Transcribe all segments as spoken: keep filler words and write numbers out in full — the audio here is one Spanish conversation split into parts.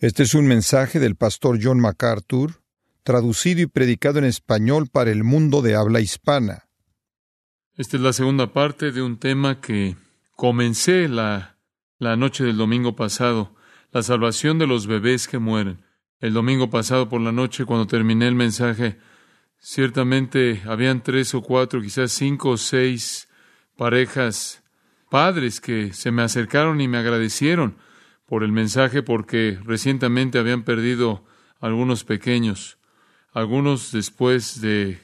Este es un mensaje del pastor John MacArthur, traducido y predicado en español para el mundo de habla hispana. Esta es la segunda parte de un tema que comencé la, la noche del domingo pasado, la salvación de los bebés que mueren. El domingo pasado por la noche, cuando terminé el mensaje, ciertamente habían tres o cuatro, quizás cinco o seis parejas, padres que se me acercaron y me agradecieron por el mensaje porque recientemente habían perdido algunos pequeños, algunos después de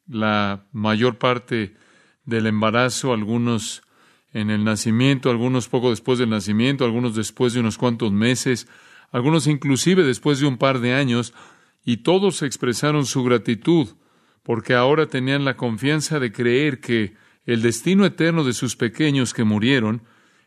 la mayor parte del embarazo, algunos en el nacimiento, algunos poco después del nacimiento, algunos después de unos cuantos meses, algunos inclusive después de un par de años, y todos expresaron su gratitud porque ahora tenían la confianza de creer que el destino eterno de sus pequeños que murieron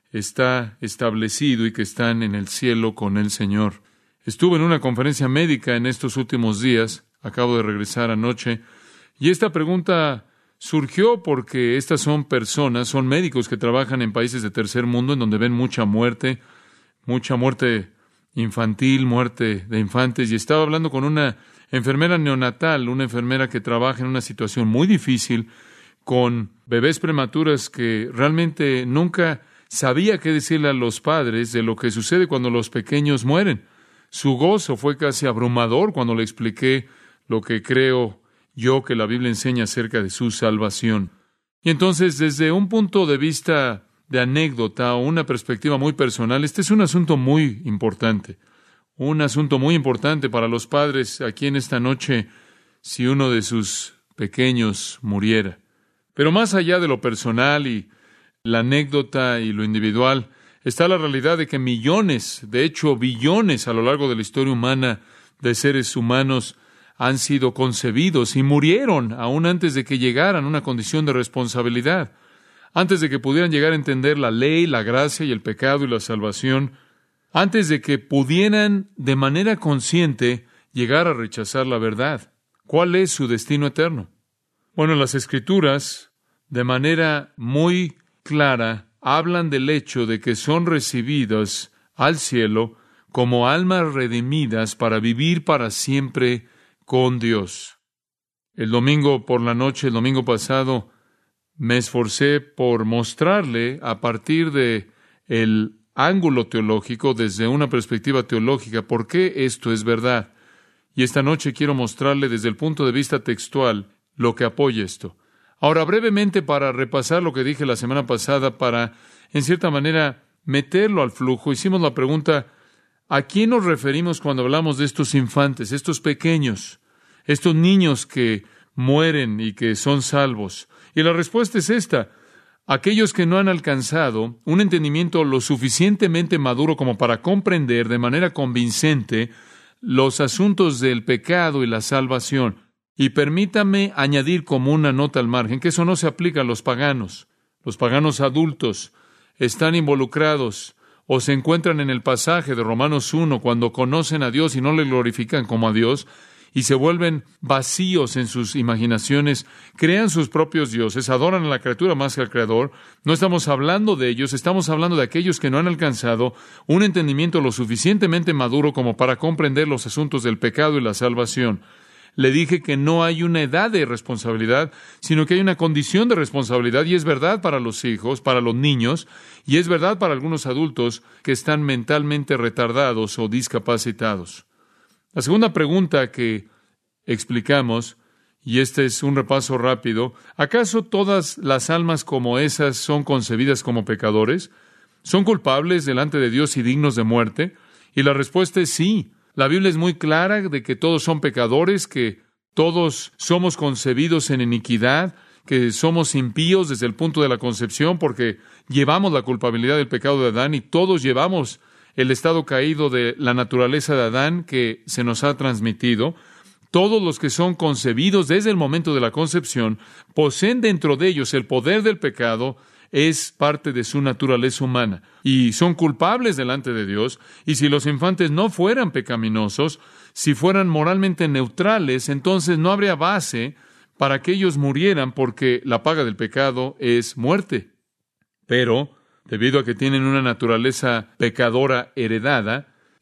está establecido y que están en el cielo con el Señor. Estuve en una conferencia médica en estos últimos días, acabo de regresar anoche, y esta pregunta surgió porque estas son personas, son médicos que trabajan en países de tercer mundo en donde ven mucha muerte, mucha muerte infantil, muerte de infantes, y estaba hablando con una enfermera neonatal, una enfermera que trabaja en una situación muy difícil con bebés prematuras que realmente nunca sabía qué decirle a los padres de lo que sucede cuando los pequeños mueren. Su gozo fue casi abrumador cuando le expliqué lo que creo yo que la Biblia enseña acerca de su salvación. Y entonces, desde un punto de vista de anécdota o una perspectiva muy personal, este es un asunto muy importante. Un asunto muy importante para los padres aquí en esta noche si uno de sus pequeños muriera. Pero más allá de lo personal y la anécdota y lo individual, está la realidad de que millones, de hecho billones a lo largo de la historia humana de seres humanos han sido concebidos y murieron aún antes de que llegaran a una condición de responsabilidad, antes de que pudieran llegar a entender la ley, la gracia y el pecado y la salvación, antes de que pudieran de manera consciente llegar a rechazar la verdad. ¿Cuál es su destino eterno? Bueno, las Escrituras, de manera muy clara, hablan del hecho de que son recibidos al cielo como almas redimidas para vivir para siempre con Dios. El domingo por la noche, el domingo pasado, me esforcé por mostrarle a partir de el ángulo teológico, desde una perspectiva teológica, por qué esto es verdad. Y esta noche quiero mostrarle desde el punto de vista textual lo que apoya esto. Ahora, brevemente, para repasar lo que dije la semana pasada, para, en cierta manera, meterlo al flujo, hicimos la pregunta, ¿a quién nos referimos cuando hablamos de estos infantes, estos pequeños, estos niños que mueren y que son salvos? Y la respuesta es esta: aquellos que no han alcanzado un entendimiento lo suficientemente maduro como para comprender de manera convincente los asuntos del pecado y la salvación. Y permítame añadir como una nota al margen que eso no se aplica a los paganos. Los paganos adultos están involucrados o se encuentran en el pasaje de Romanos uno cuando conocen a Dios y no le glorifican como a Dios y se vuelven vacíos en sus imaginaciones, crean sus propios dioses, adoran a la criatura más que al Creador. No estamos hablando de ellos, estamos hablando de aquellos que no han alcanzado un entendimiento lo suficientemente maduro como para comprender los asuntos del pecado y la salvación. Le dije que no hay una edad de responsabilidad, sino que hay una condición de responsabilidad, y es verdad para los hijos, para los niños, y es verdad para algunos adultos que están mentalmente retardados o discapacitados. La segunda pregunta que explicamos, y este es un repaso rápido, ¿acaso todas las almas como esas son concebidas como pecadores? ¿Son culpables delante de Dios y dignos de muerte? Y la respuesta es sí. La Biblia es muy clara de que todos son pecadores, que todos somos concebidos en iniquidad, que somos impíos desde el punto de la concepción porque llevamos la culpabilidad del pecado de Adán y todos llevamos el estado caído de la naturaleza de Adán que se nos ha transmitido. Todos los que son concebidos desde el momento de la concepción poseen dentro de ellos el poder del pecado, es parte de su naturaleza humana y son culpables delante de Dios. Y si los infantes no fueran pecaminosos, si fueran moralmente neutrales, entonces no habría base para que ellos murieran porque la paga del pecado es muerte. Pero, debido a que tienen una naturaleza pecadora heredada,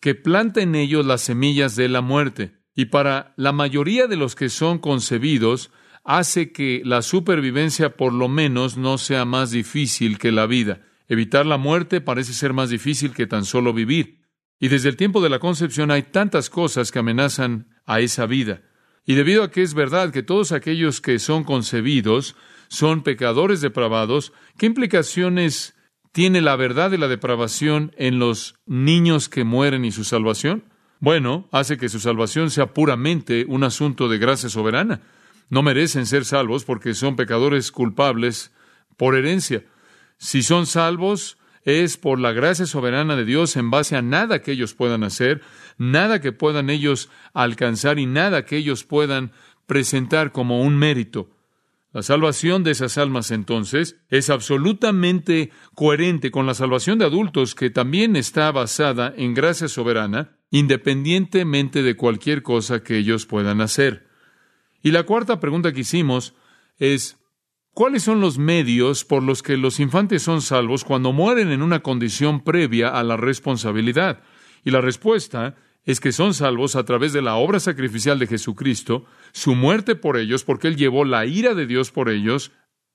que planta en ellos las semillas de la muerte. Y para la mayoría de los que son concebidos, hace que la supervivencia por lo menos no sea más difícil que la vida. Evitar la muerte parece ser más difícil que tan solo vivir. Y desde el tiempo de la concepción hay tantas cosas que amenazan a esa vida. Y debido a que es verdad que todos aquellos que son concebidos son pecadores depravados, ¿qué implicaciones tiene la verdad de la depravación en los niños que mueren y su salvación? Bueno, hace que su salvación sea puramente un asunto de gracia soberana. No merecen ser salvos porque son pecadores culpables por herencia. Si son salvos, es por la gracia soberana de Dios en base a nada que ellos puedan hacer, nada que puedan ellos alcanzar y nada que ellos puedan presentar como un mérito. La salvación de esas almas, entonces, es absolutamente coherente con la salvación de adultos, que también está basada en gracia soberana, independientemente de cualquier cosa que ellos puedan hacer. Y la cuarta pregunta que hicimos es, ¿cuáles son los medios por los que los infantes son salvos cuando mueren en una condición previa a la responsabilidad? Y la respuesta es que son salvos a través de la obra sacrificial de Jesucristo, su muerte por ellos, porque Él llevó la ira de Dios por ellos,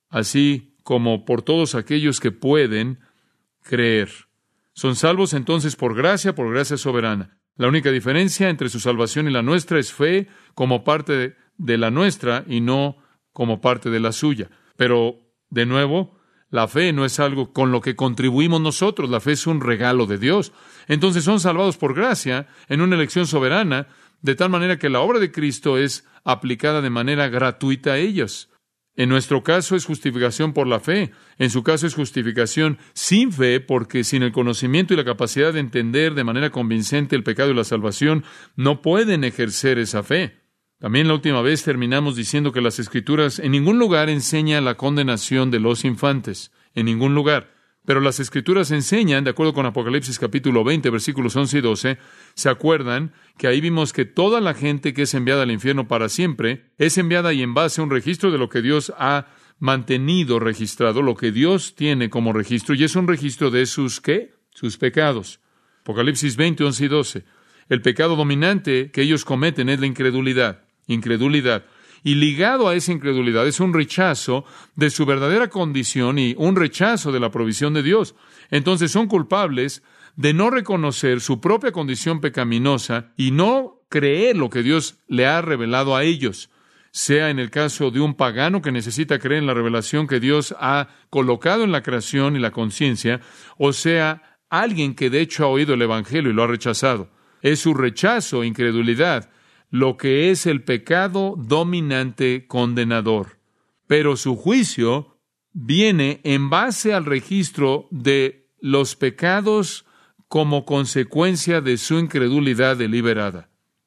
así como por todos aquellos que pueden creer. Son salvos entonces por gracia, por gracia soberana. La única diferencia entre su salvación y la nuestra es fe como parte de la nuestra y no como parte de la suya. Pero, de nuevo, la fe no es algo con lo que contribuimos nosotros. La fe es un regalo de Dios. Entonces son salvados por gracia en una elección soberana, de tal manera que la obra de Cristo es aplicada de manera gratuita a ellos. En nuestro caso es justificación por la fe. En su caso es justificación sin fe, porque sin el conocimiento y la capacidad de entender de manera convincente el pecado y la salvación, no pueden ejercer esa fe. También la última vez terminamos diciendo que las Escrituras en ningún lugar enseñan la condenación de los infantes, en ningún lugar. Pero las Escrituras enseñan, de acuerdo con Apocalipsis capítulo veinte, versículos once y doce, ¿se acuerdan que ahí vimos que toda la gente que es enviada al infierno para siempre es enviada y en base a un registro de lo que Dios ha mantenido registrado, lo que Dios tiene como registro, y es un registro de sus, ¿qué? Sus pecados. Apocalipsis veinte, once y doce. El pecado dominante que ellos cometen es la incredulidad. Incredulidad. Y ligado a esa incredulidad es un rechazo de su verdadera condición y un rechazo de la provisión de Dios. Entonces son culpables de no reconocer su propia condición pecaminosa y no creer lo que Dios le ha revelado a ellos. Sea en el caso de un pagano que necesita creer en la revelación que Dios ha colocado en la creación y la conciencia, o sea, alguien que de hecho ha oído el Evangelio y lo ha rechazado. Es su rechazo, incredulidad, lo que es el pecado dominante condenador. Pero su juicio viene en base al registro de los pecados como consecuencia de su incredulidad deliberada.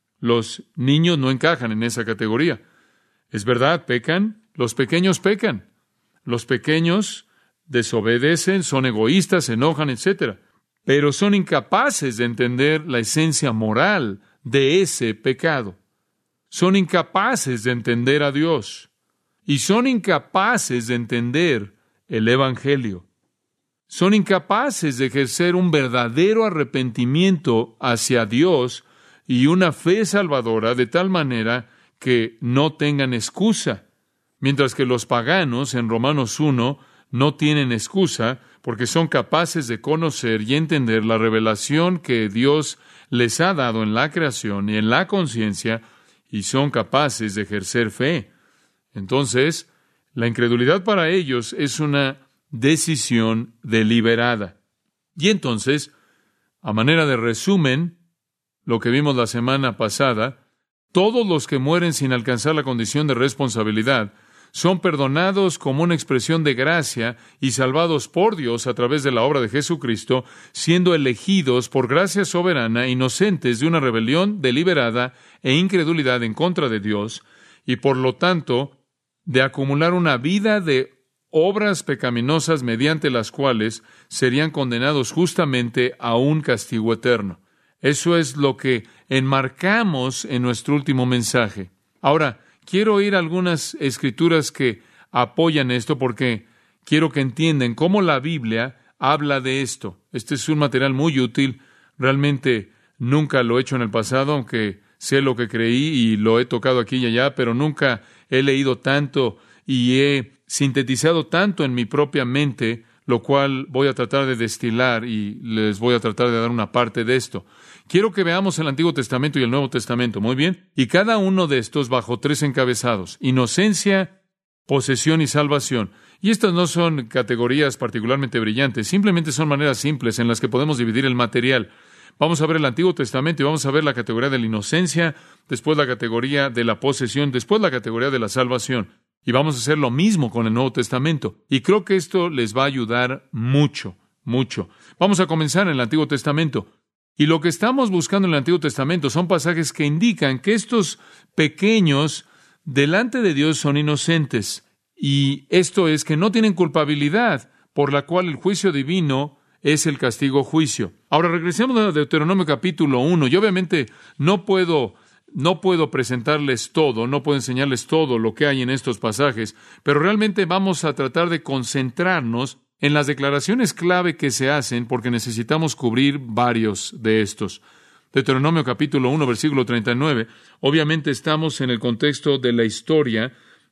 Los niños no encajan en esa categoría. Es verdad, pecan, los pequeños pecan. Los pequeños desobedecen, son egoístas, se enojan, etcétera. Pero son incapaces de entender la esencia moral de ese pecado. Son incapaces de entender a Dios. Y son incapaces de entender el Evangelio. Son incapaces de ejercer un verdadero arrepentimiento hacia Dios y una fe salvadora de tal manera que no tengan excusa. Mientras que los paganos en Romanos uno no tienen excusa porque son capaces de conocer y entender la revelación que Dios les ha dado en la creación y en la conciencia, y son capaces de ejercer fe. Entonces, la incredulidad para ellos es una decisión deliberada. Y entonces, a manera de resumen, lo que vimos la semana pasada, todos los que mueren sin alcanzar la condición de responsabilidad son perdonados como una expresión de gracia y salvados por Dios a través de la obra de Jesucristo, siendo elegidos por gracia soberana, inocentes de una rebelión deliberada e incredulidad en contra de Dios, y por lo tanto, de acumular una vida de obras pecaminosas mediante las cuales serían condenados justamente a un castigo eterno. Eso es lo que enmarcamos en nuestro último mensaje. Ahora, quiero oír algunas escrituras que apoyan esto porque quiero que entiendan cómo la Biblia habla de esto. Este es un material muy útil. Realmente Nunca lo he hecho en el pasado, aunque sé lo que creí y lo he tocado aquí y allá, pero nunca he leído tanto y he sintetizado tanto en mi propia mente, lo cual voy a tratar de destilar y les voy a tratar de dar una parte de esto. Quiero que veamos el Antiguo Testamento y el Nuevo Testamento, muy bien, y cada uno de estos bajo tres encabezados: inocencia, posesión y salvación. Y estas no son categorías particularmente brillantes, simplemente son maneras simples en las que podemos dividir el material. Vamos a ver el Antiguo Testamento y vamos a ver la categoría de la inocencia, después la categoría de la posesión, después la categoría de la salvación. Y vamos a hacer lo mismo con el Nuevo Testamento. Y creo que esto les va a ayudar mucho, mucho. Vamos a comenzar en el Antiguo Testamento. Y lo que estamos buscando en el Antiguo Testamento son pasajes que indican que estos pequeños delante de Dios son inocentes. Y esto es que no tienen culpabilidad, por la cual el juicio divino es el castigo juicio. Ahora regresemos a Deuteronomio capítulo uno. Yo obviamente no puedo, no puedo presentarles todo, no puedo enseñarles todo lo que hay en estos pasajes, pero realmente vamos a tratar de concentrarnos en las declaraciones clave que se hacen, porque necesitamos cubrir varios de estos. Deuteronomio capítulo uno, versículo treinta y nueve. Obviamente estamos en el contexto de la historia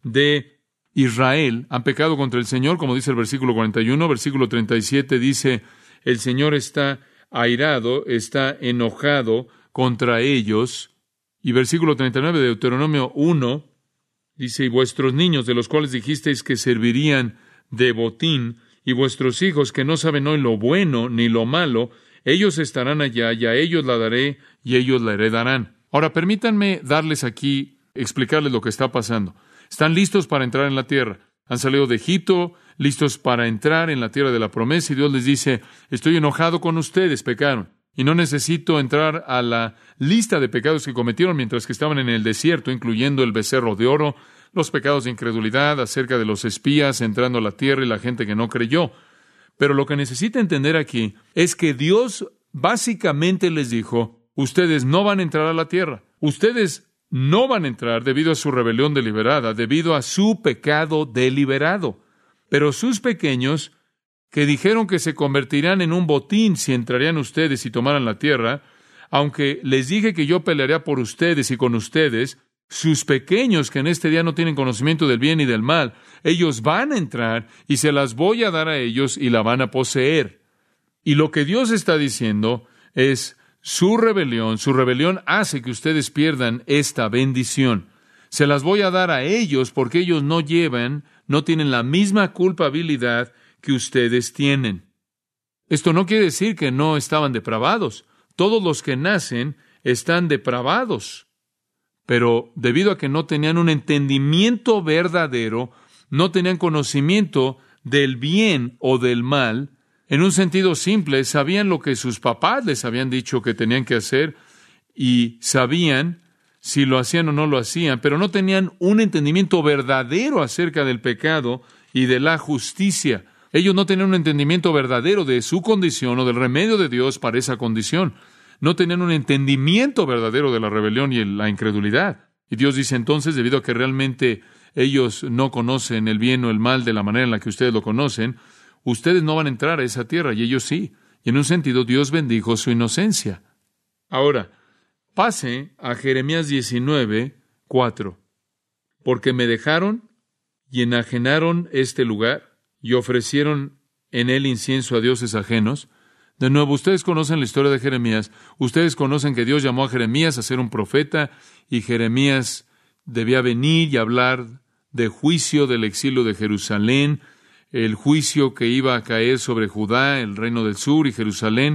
de Israel. Han pecado contra el Señor, como dice el versículo cuarenta y uno. Versículo treinta y siete dice: el Señor está airado, está enojado contra ellos. Y versículo treinta y nueve de Deuteronomio uno dice: y vuestros niños, de los cuales dijisteis que servirían de botín, y vuestros hijos, que no saben hoy lo bueno ni lo malo, ellos estarán allá, y a ellos la daré, y ellos la heredarán. Ahora, permítanme darles aquí, explicarles lo que está pasando. Están listos para entrar en la tierra. Han salido de Egipto, listos para entrar en la tierra de la promesa, y Dios les dice: estoy enojado con ustedes, pecaron, y no necesito entrar a la lista de pecados que cometieron mientras que estaban en el desierto, incluyendo el becerro de oro, los pecados de incredulidad acerca de los espías entrando a la tierra y la gente que no creyó. Pero lo que necesita entender aquí es que Dios básicamente les dijo: ustedes no van a entrar a la tierra. Ustedes no van a entrar debido a su rebelión deliberada, debido a su pecado deliberado. Pero sus pequeños, que dijeron que se convertirían en un botín si entrarían ustedes y tomaran la tierra, aunque les dije que yo pelearía por ustedes y con ustedes, sus pequeños, que en este día no tienen conocimiento del bien y del mal, ellos van a entrar y se las voy a dar a ellos y la van a poseer. Y lo que Dios está diciendo es: su rebelión, su rebelión hace que ustedes pierdan esta bendición. Se las voy a dar a ellos porque ellos no llevan, no tienen la misma culpabilidad que ustedes tienen. Esto no quiere decir que no estaban depravados. Todos los que nacen están depravados. Pero debido a que no tenían un entendimiento verdadero, no tenían conocimiento del bien o del mal, en un sentido simple, sabían lo que sus papás les habían dicho que tenían que hacer y sabían si lo hacían o no lo hacían, pero no tenían un entendimiento verdadero acerca del pecado y de la justicia. Ellos no tenían un entendimiento verdadero de su condición o del remedio de Dios para esa condición. No tenían un entendimiento verdadero de la rebelión y la incredulidad. Y Dios dice entonces, debido a que realmente ellos no conocen el bien o el mal de la manera en la que ustedes lo conocen, ustedes no van a entrar a esa tierra, y ellos sí. Y en un sentido, Dios bendijo su inocencia. Ahora, pase a Jeremías diecinueve, cuatro. Porque me dejaron y enajenaron este lugar, y ofrecieron en él incienso a dioses ajenos. De nuevo, ustedes conocen la historia de Jeremías. Ustedes conocen que Dios llamó a Jeremías a ser un profeta, y Jeremías debía venir y hablar de juicio del exilio de Jerusalén, el juicio que iba a caer sobre Judá, el reino del sur y Jerusalén.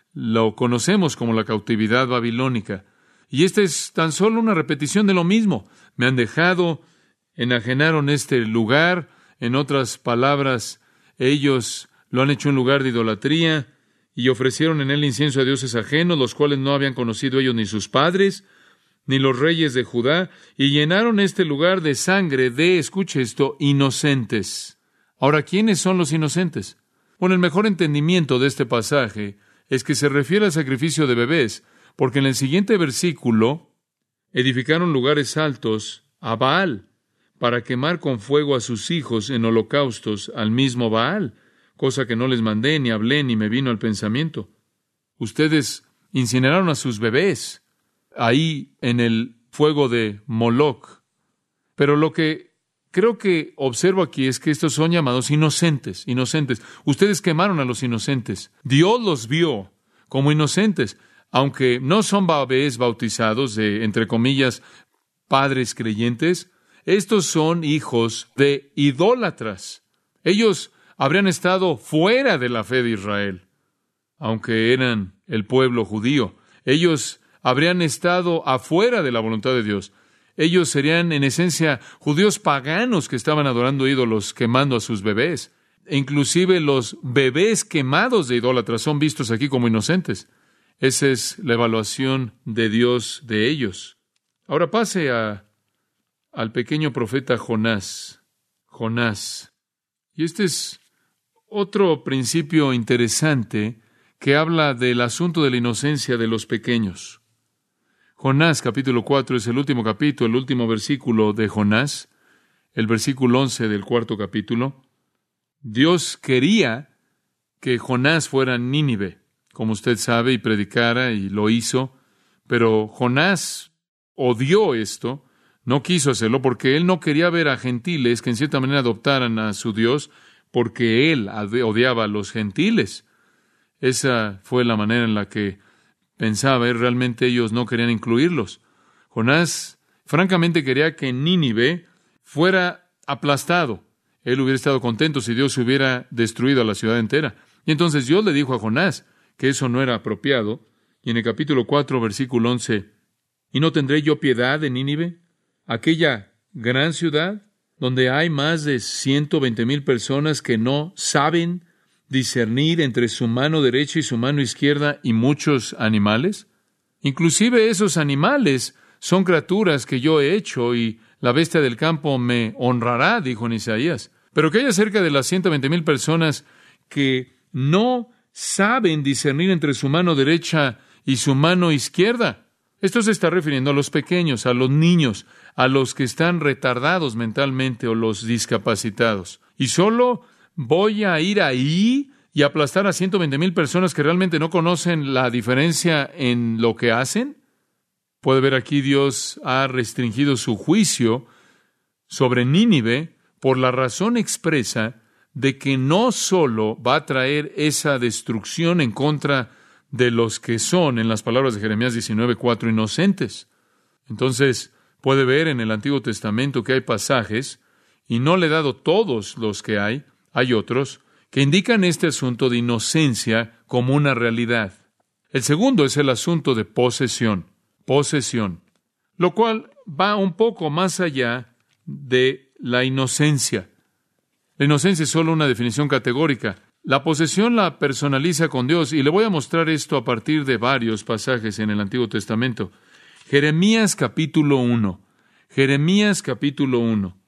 Lo conocemos como la cautividad babilónica. Y esta es tan solo una repetición de lo mismo. Me han dejado, enajenaron este lugar. En otras palabras, ellos lo han hecho un lugar de idolatría, y ofrecieron en él incienso a dioses ajenos, los cuales no habían conocido ellos ni sus padres, ni los reyes de Judá, y llenaron este lugar de sangre de, escuche esto, inocentes. Ahora, ¿quiénes son los inocentes? Bueno, el mejor entendimiento de este pasaje es que se refiere al sacrificio de bebés, porque en el siguiente versículo, edificaron lugares altos a Baal, para quemar con fuego a sus hijos en holocaustos al mismo Baal, cosa que no les mandé, ni hablé, ni me vino al pensamiento. Ustedes incineraron a sus bebés ahí en el fuego de Moloc. Pero lo que creo que observo aquí es que estos son llamados inocentes, inocentes. Ustedes quemaron a los inocentes. Dios los vio como inocentes, aunque no son bebés bautizados de, entre comillas, padres creyentes. Estos son hijos de idólatras. Ellos habrían estado fuera de la fe de Israel, aunque eran el pueblo judío. Ellos habrían estado afuera de la voluntad de Dios. Ellos serían, en esencia, judíos paganos que estaban adorando ídolos, quemando a sus bebés. E inclusive los bebés quemados de idólatras son vistos aquí como inocentes. Esa es la evaluación de Dios de ellos. Ahora pase a, al pequeño profeta Jonás. Jonás. Y este es otro principio interesante que habla del asunto de la inocencia de los pequeños. Jonás, capítulo cuatro, es el último capítulo, el último versículo de Jonás, el versículo once del cuarto capítulo. Dios quería que Jonás fuera a Nínive, como usted sabe, y predicara, y lo hizo, pero Jonás odió esto, no quiso hacerlo, porque él no quería ver a gentiles que en cierta manera adoptaran a su Dios, porque él odiaba a los gentiles. Esa fue la manera en la que pensaba, y realmente ellos no querían incluirlos. Jonás, francamente, quería que Nínive fuera aplastado. Él hubiera estado contento si Dios hubiera destruido a la ciudad entera. Y entonces Dios le dijo a Jonás que eso no era apropiado. Y en el capítulo cuatro, versículo once, ¿y no tendré yo piedad de Nínive, aquella gran ciudad, donde hay más de ciento veinte mil personas que no saben discernir entre su mano derecha y su mano izquierda y muchos animales? Inclusive esos animales son criaturas que yo he hecho y la bestia del campo me honrará, dijo en Isaías. Pero que haya cerca de las ciento veinte mil personas que no saben discernir entre su mano derecha y su mano izquierda. Esto se está refiriendo a los pequeños, a los niños, a los que están retardados mentalmente o los discapacitados. Y solo voy a ir ahí y aplastar a ciento veinte mil personas que realmente no conocen la diferencia en lo que hacen. Puede ver aquí, Dios ha restringido su juicio sobre Nínive por la razón expresa de que no solo va a traer esa destrucción en contra de los que son, en las palabras de Jeremías diecinueve cuatro, inocentes. Entonces, puede ver en el Antiguo Testamento que hay pasajes, y no le he dado todos los que hay, hay otros, que indican este asunto de inocencia como una realidad. El segundo es el asunto de posesión, posesión, lo cual va un poco más allá de la inocencia. La inocencia es solo una definición categórica. La posesión la personaliza con Dios, y le voy a mostrar esto a partir de varios pasajes en el Antiguo Testamento. Jeremías capítulo uno. Jeremías capítulo uno.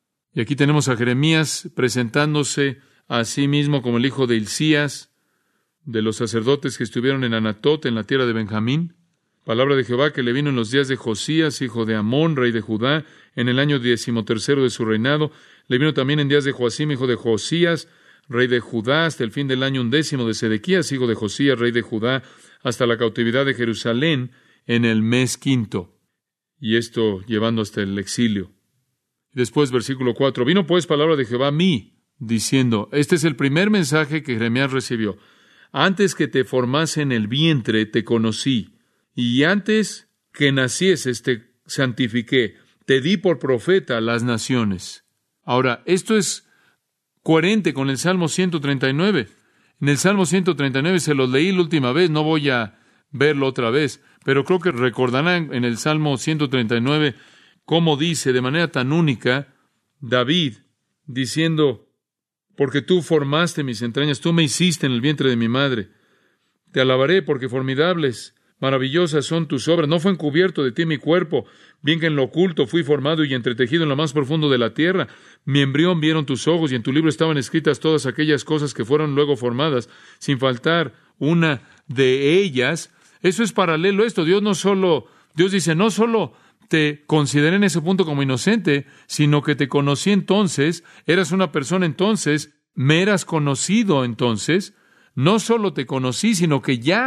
Y aquí tenemos a Jeremías presentándose a sí mismo como el hijo de Hilcías, de los sacerdotes que estuvieron en Anatot, en la tierra de Benjamín. Palabra de Jehová que le vino en los días de Josías, hijo de Amón, rey de Judá, en el año decimotercero de su reinado. Le vino también en días de Joacim, hijo de Josías, rey de Judá, hasta el fin del año undécimo de Sedequías, hijo de Josías, rey de Judá, hasta la cautividad de Jerusalén, en el mes quinto. Y esto llevando hasta el exilio. Después, versículo cuatro. Vino pues palabra de Jehová a mí, diciendo, este es el primer mensaje que Jeremías recibió. Antes que te formase en el vientre, te conocí, y antes que nacieses, te santifiqué, te di por profeta a las naciones. Ahora, esto es coherente con el Salmo ciento treinta y nueve. En el Salmo ciento treinta y nueve se los leí la última vez, no voy a verlo otra vez, pero creo que recordarán en el Salmo ciento treinta y nueve cómo dice de manera tan única David, diciendo, porque tú formaste mis entrañas, tú me hiciste en el vientre de mi madre. Te alabaré porque formidables, maravillosas son tus obras. No fue encubierto de ti mi cuerpo, bien que en lo oculto fui formado y entretejido en lo más profundo de la tierra. Mi embrión vieron tus ojos, y en tu libro estaban escritas todas aquellas cosas que fueron luego formadas, sin faltar una de ellas. Eso es paralelo a esto. Dios no solo, Dios dice, no solo te consideré en ese punto como inocente, sino que te conocí entonces, eras una persona entonces, me eras conocido entonces. No solo te conocí, sino que ya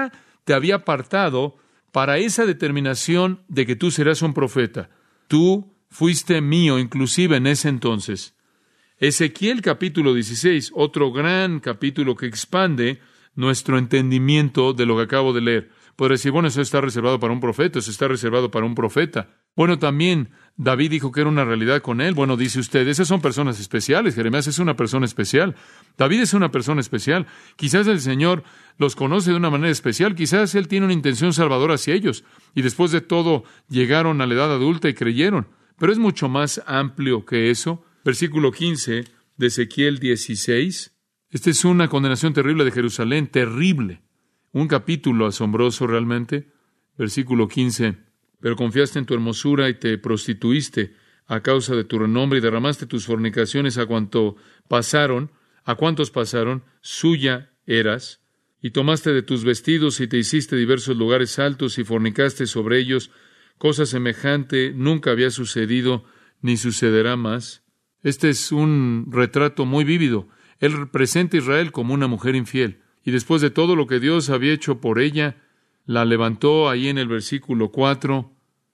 te había apartado para esa determinación de que tú serás un profeta. Tú fuiste mío, inclusive en ese entonces. Ezequiel capítulo dieciséis, otro gran capítulo que expande nuestro entendimiento de lo que acabo de leer. Podría decir, bueno, eso está reservado para un profeta, eso está reservado para un profeta. Bueno, también David dijo que era una realidad con él. Bueno, dice usted, esas son personas especiales. Jeremías es una persona especial. David es una persona especial. Quizás el Señor los conoce de una manera especial. Quizás Él tiene una intención salvadora hacia ellos. Y después de todo, llegaron a la edad adulta y creyeron. Pero es mucho más amplio que eso. Versículo quince de Ezequiel dieciséis. Esta es una condenación terrible de Jerusalén, terrible. Un capítulo asombroso realmente. Versículo quince. Pero confiaste en tu hermosura y te prostituiste a causa de tu renombre y derramaste tus fornicaciones a cuanto pasaron, a cuantos pasaron, suya eras, y tomaste de tus vestidos y te hiciste diversos lugares altos y fornicaste sobre ellos. Cosa semejante nunca había sucedido ni sucederá más. Este es un retrato muy vívido. Él representa a Israel como una mujer infiel. Y después de todo lo que Dios había hecho por ella, la levantó ahí en el versículo cuatro.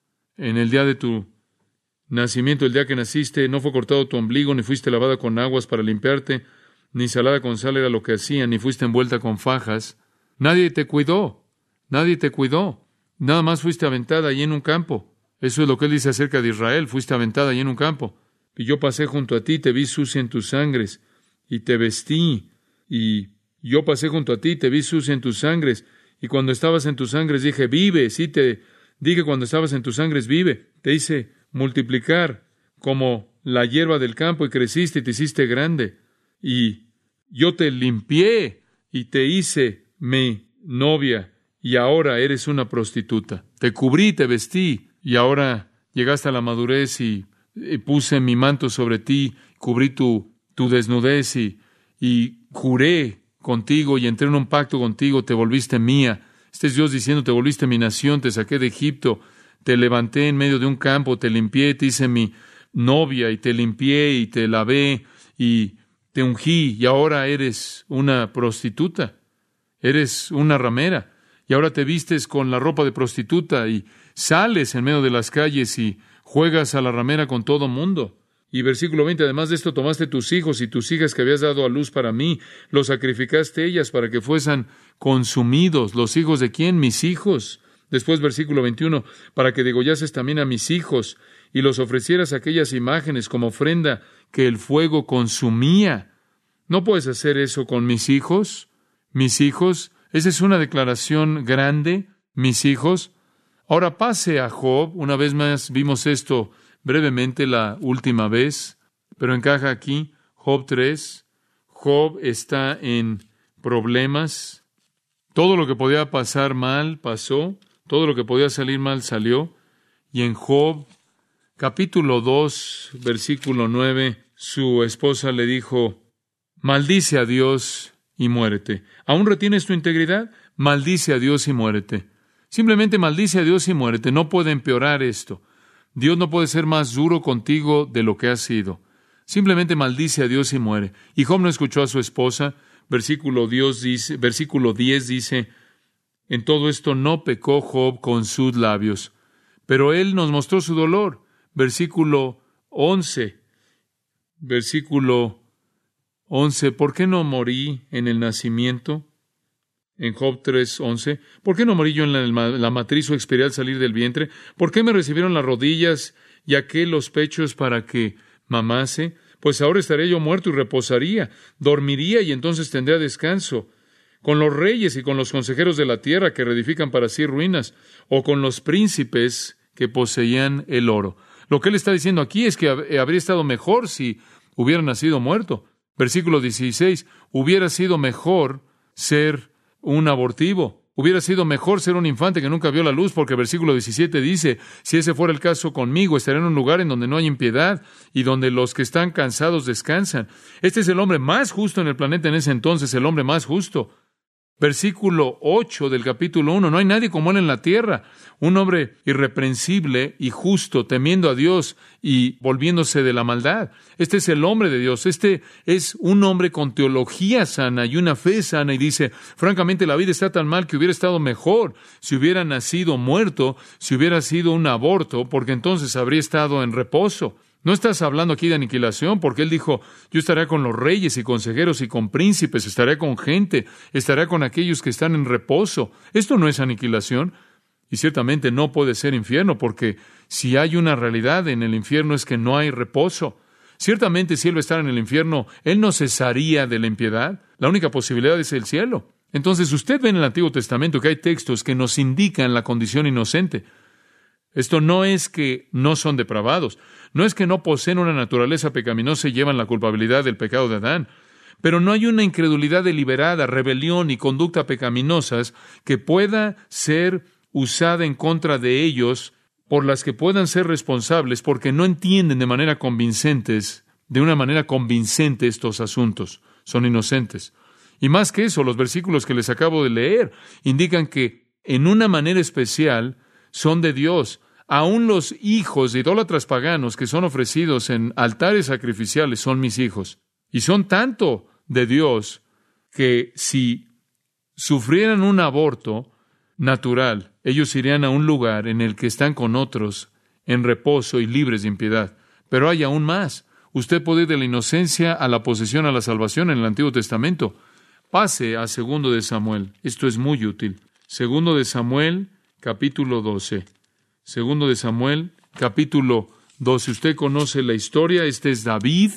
En el día de tu nacimiento, el día que naciste, no fue cortado tu ombligo, ni fuiste lavada con aguas para limpiarte, ni salada con sal era lo que hacían, ni fuiste envuelta con fajas. Nadie te cuidó, nadie te cuidó. Nada más fuiste aventada allí en un campo. Eso es lo que él dice acerca de Israel. Fuiste aventada allí en un campo. Y yo pasé junto a ti, te vi sucia en tus sangres, y te vestí. Y yo pasé junto a ti, te vi sucia en tus sangres. Y cuando estabas en tus sangres dije, vive. Sí, te dije cuando estabas en tus sangres, vive. Te hice multiplicar como la hierba del campo, y creciste y te hiciste grande. Y yo te limpié y te hice mi novia. Y ahora eres una prostituta. Te cubrí, te vestí, y ahora llegaste a la madurez y, y puse mi manto sobre ti, cubrí tu, tu desnudez y, y juré contigo y entré en un pacto contigo, te volviste mía. Este es Dios diciendo, te volviste mi nación, te saqué de Egipto, te levanté en medio de un campo, te limpié, te hice mi novia y te limpié y te lavé y te ungí y ahora eres una prostituta, eres una ramera. Y ahora te vistes con la ropa de prostituta y sales en medio de las calles y juegas a la ramera con todo mundo. Y versículo veinte, además de esto tomaste tus hijos y tus hijas que habías dado a luz para mí, los sacrificaste ellas para que fuesen consumidos. ¿Los hijos de quién? Mis hijos. Después versículo veintiuno, para que degollases también a mis hijos y los ofrecieras aquellas imágenes como ofrenda que el fuego consumía. ¿No puedes hacer eso con mis hijos? Mis hijos. Esa es una declaración grande, mis hijos. Ahora pase a Job. Una vez más vimos esto brevemente la última vez, pero encaja aquí. Job tres. Job está en problemas. Todo lo que podía pasar mal, pasó. Todo lo que podía salir mal, salió. Y en Job, capítulo dos, versículo nueve, su esposa le dijo, maldice a Dios y muérete. ¿Aún retienes tu integridad? Maldice a Dios y muérete. Simplemente maldice a Dios y muérete. No puede empeorar esto. Dios no puede ser más duro contigo de lo que has sido. Simplemente maldice a Dios y muere. Y Job no escuchó a su esposa. Versículo, Dios dice, versículo diez dice, en todo esto no pecó Job con sus labios, pero él nos mostró su dolor. Versículo once. Versículo once. ¿Por qué no morí en el nacimiento? En Job tres once. ¿Por qué no morí yo en la, la matriz o expiré al salir del vientre? ¿Por qué me recibieron las rodillas y aquel los pechos para que mamase? Pues ahora estaré yo muerto y reposaría, dormiría y entonces tendría descanso. Con los reyes y con los consejeros de la tierra que reedifican para sí ruinas, o con los príncipes que poseían el oro. Lo que él está diciendo aquí es que hab- habría estado mejor si hubiera nacido muerto. Versículo dieciséis, hubiera sido mejor ser un abortivo. Hubiera sido mejor ser un infante que nunca vio la luz, porque versículo diecisiete dice, si ese fuera el caso conmigo, estaré en un lugar en donde no hay impiedad y donde los que están cansados descansan. Este es el hombre más justo en el planeta en ese entonces, el hombre más justo. Versículo ocho del capítulo uno, no hay nadie como él en la tierra, un hombre irreprensible y justo, temiendo a Dios y volviéndose de la maldad. Este es el hombre de Dios, este es un hombre con teología sana y una fe sana, y dice, francamente la vida está tan mal que hubiera estado mejor si hubiera nacido muerto, si hubiera sido un aborto, porque entonces habría estado en reposo. No estás hablando aquí de aniquilación, porque él dijo, yo estaré con los reyes y consejeros y con príncipes, estaré con gente, estaré con aquellos que están en reposo. Esto no es aniquilación, y ciertamente no puede ser infierno, porque si hay una realidad en el infierno es que no hay reposo. Ciertamente si él va a estar en el infierno, él no cesaría de la impiedad. La única posibilidad es el cielo. Entonces usted ve en el Antiguo Testamento que hay textos que nos indican la condición inocente. Esto no es que no son depravados, no es que no poseen una naturaleza pecaminosa y llevan la culpabilidad del pecado de Adán, pero no hay una incredulidad deliberada, rebelión y conducta pecaminosas que pueda ser usada en contra de ellos, por las que puedan ser responsables, porque no entienden de manera convincentes, de una manera convincente estos asuntos. Son inocentes. Y más que eso, los versículos que les acabo de leer indican que en una manera especial son de Dios. Aún los hijos de idólatras paganos que son ofrecidos en altares sacrificiales son mis hijos. Y son tanto de Dios que si sufrieran un aborto natural, ellos irían a un lugar en el que están con otros en reposo y libres de impiedad. Pero hay aún más. Usted puede ir de la inocencia a la posesión a la salvación en el Antiguo Testamento. Pase a Segundo de Samuel. Esto es muy útil. Segundo de Samuel, capítulo doce. Segundo de Samuel, capítulo doce. Usted conoce la historia. Este es David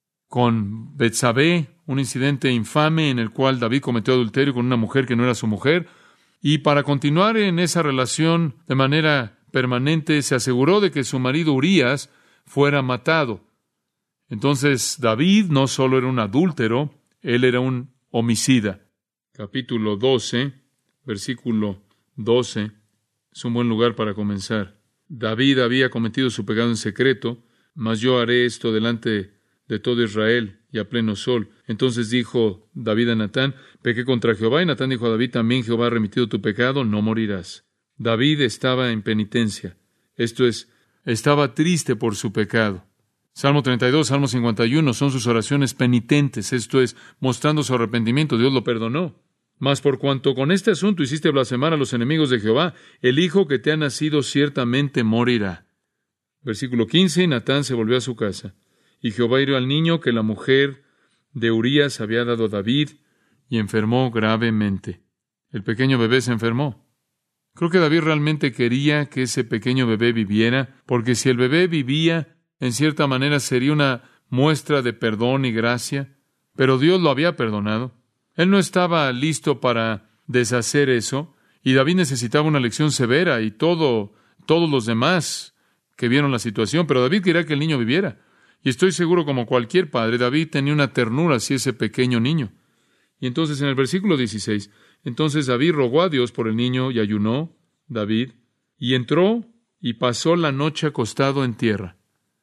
con Betsabé, un incidente infame en el cual David cometió adulterio con una mujer que no era su mujer. Y para continuar en esa relación de manera permanente, se aseguró de que su marido Urías fuera matado. Entonces, David no solo era un adúltero, él era un homicida. Capítulo doce, versículo doce. Es un buen lugar para comenzar. David había cometido su pecado en secreto, mas yo haré esto delante de todo Israel y a pleno sol. Entonces dijo David a Natán, pequé contra Jehová, y Natán dijo a David, también Jehová ha remitido tu pecado, no morirás. David estaba en penitencia. Esto es, estaba triste por su pecado. Salmo treinta y dos, Salmo cincuenta y uno son sus oraciones penitentes. Esto es, mostrando su arrepentimiento. Dios lo perdonó. Mas por cuanto con este asunto hiciste blasfemar a los enemigos de Jehová, el hijo que te ha nacido ciertamente morirá. Versículo quince, Natán se volvió a su casa. Y Jehová hirió al niño que la mujer de Urías había dado a David, y enfermó gravemente. El pequeño bebé se enfermó. Creo que David realmente quería que ese pequeño bebé viviera, porque si el bebé vivía, en cierta manera sería una muestra de perdón y gracia, pero Dios lo había perdonado. Él no estaba listo para deshacer eso, y David necesitaba una lección severa, y todo, todos los demás que vieron la situación, pero David quería que el niño viviera. Y estoy seguro, como cualquier padre, David tenía una ternura hacia ese pequeño niño. Y entonces en el versículo dieciséis, entonces David rogó a Dios por el niño y ayunó David, y entró y pasó la noche acostado en tierra.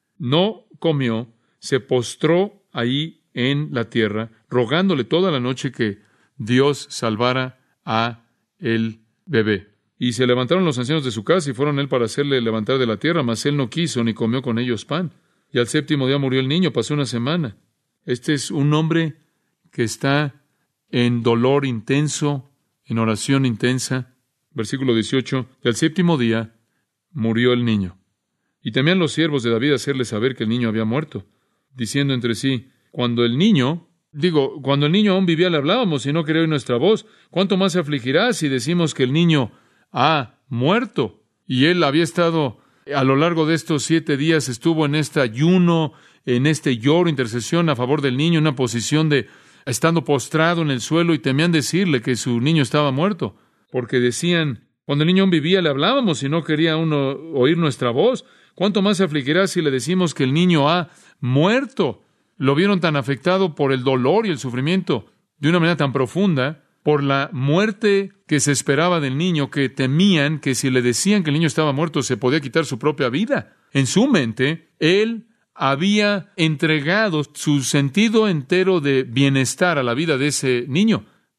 No comió, se postró ahí en la tierra, rogándole toda la noche que Dios salvara a el bebé. Y se levantaron los ancianos de su casa y fueron él para hacerle levantar de la tierra, mas él no quiso ni comió con ellos pan. Y al séptimo día murió el niño, pasó una semana. Este es un hombre que está en dolor intenso, en oración intensa. Versículo dieciocho, y al séptimo día murió el niño. Y temían los siervos de David hacerle saber que el niño había muerto, diciendo entre sí, cuando el niño, digo, cuando el niño aún vivía le hablábamos y no quería oír nuestra voz, ¿cuánto más se afligirá si decimos que el niño ha muerto? Y él había estado, a lo largo de estos siete días, estuvo en este ayuno, en este lloro, intercesión a favor del niño, en una posición de, estando postrado en el suelo, y temían decirle que su niño estaba muerto, porque decían, cuando el niño aún vivía le hablábamos y no quería uno oír nuestra voz, ¿cuánto más se afligirá si le decimos que el niño ha muerto? Lo vieron tan afectado por el dolor y el sufrimiento de una manera tan profunda, por la muerte que se esperaba del niño, que temían que si le decían que el niño estaba muerto, se podía quitar su propia vida. En su mente, él había entregado su sentido entero de bienestar a la vida de ese niño.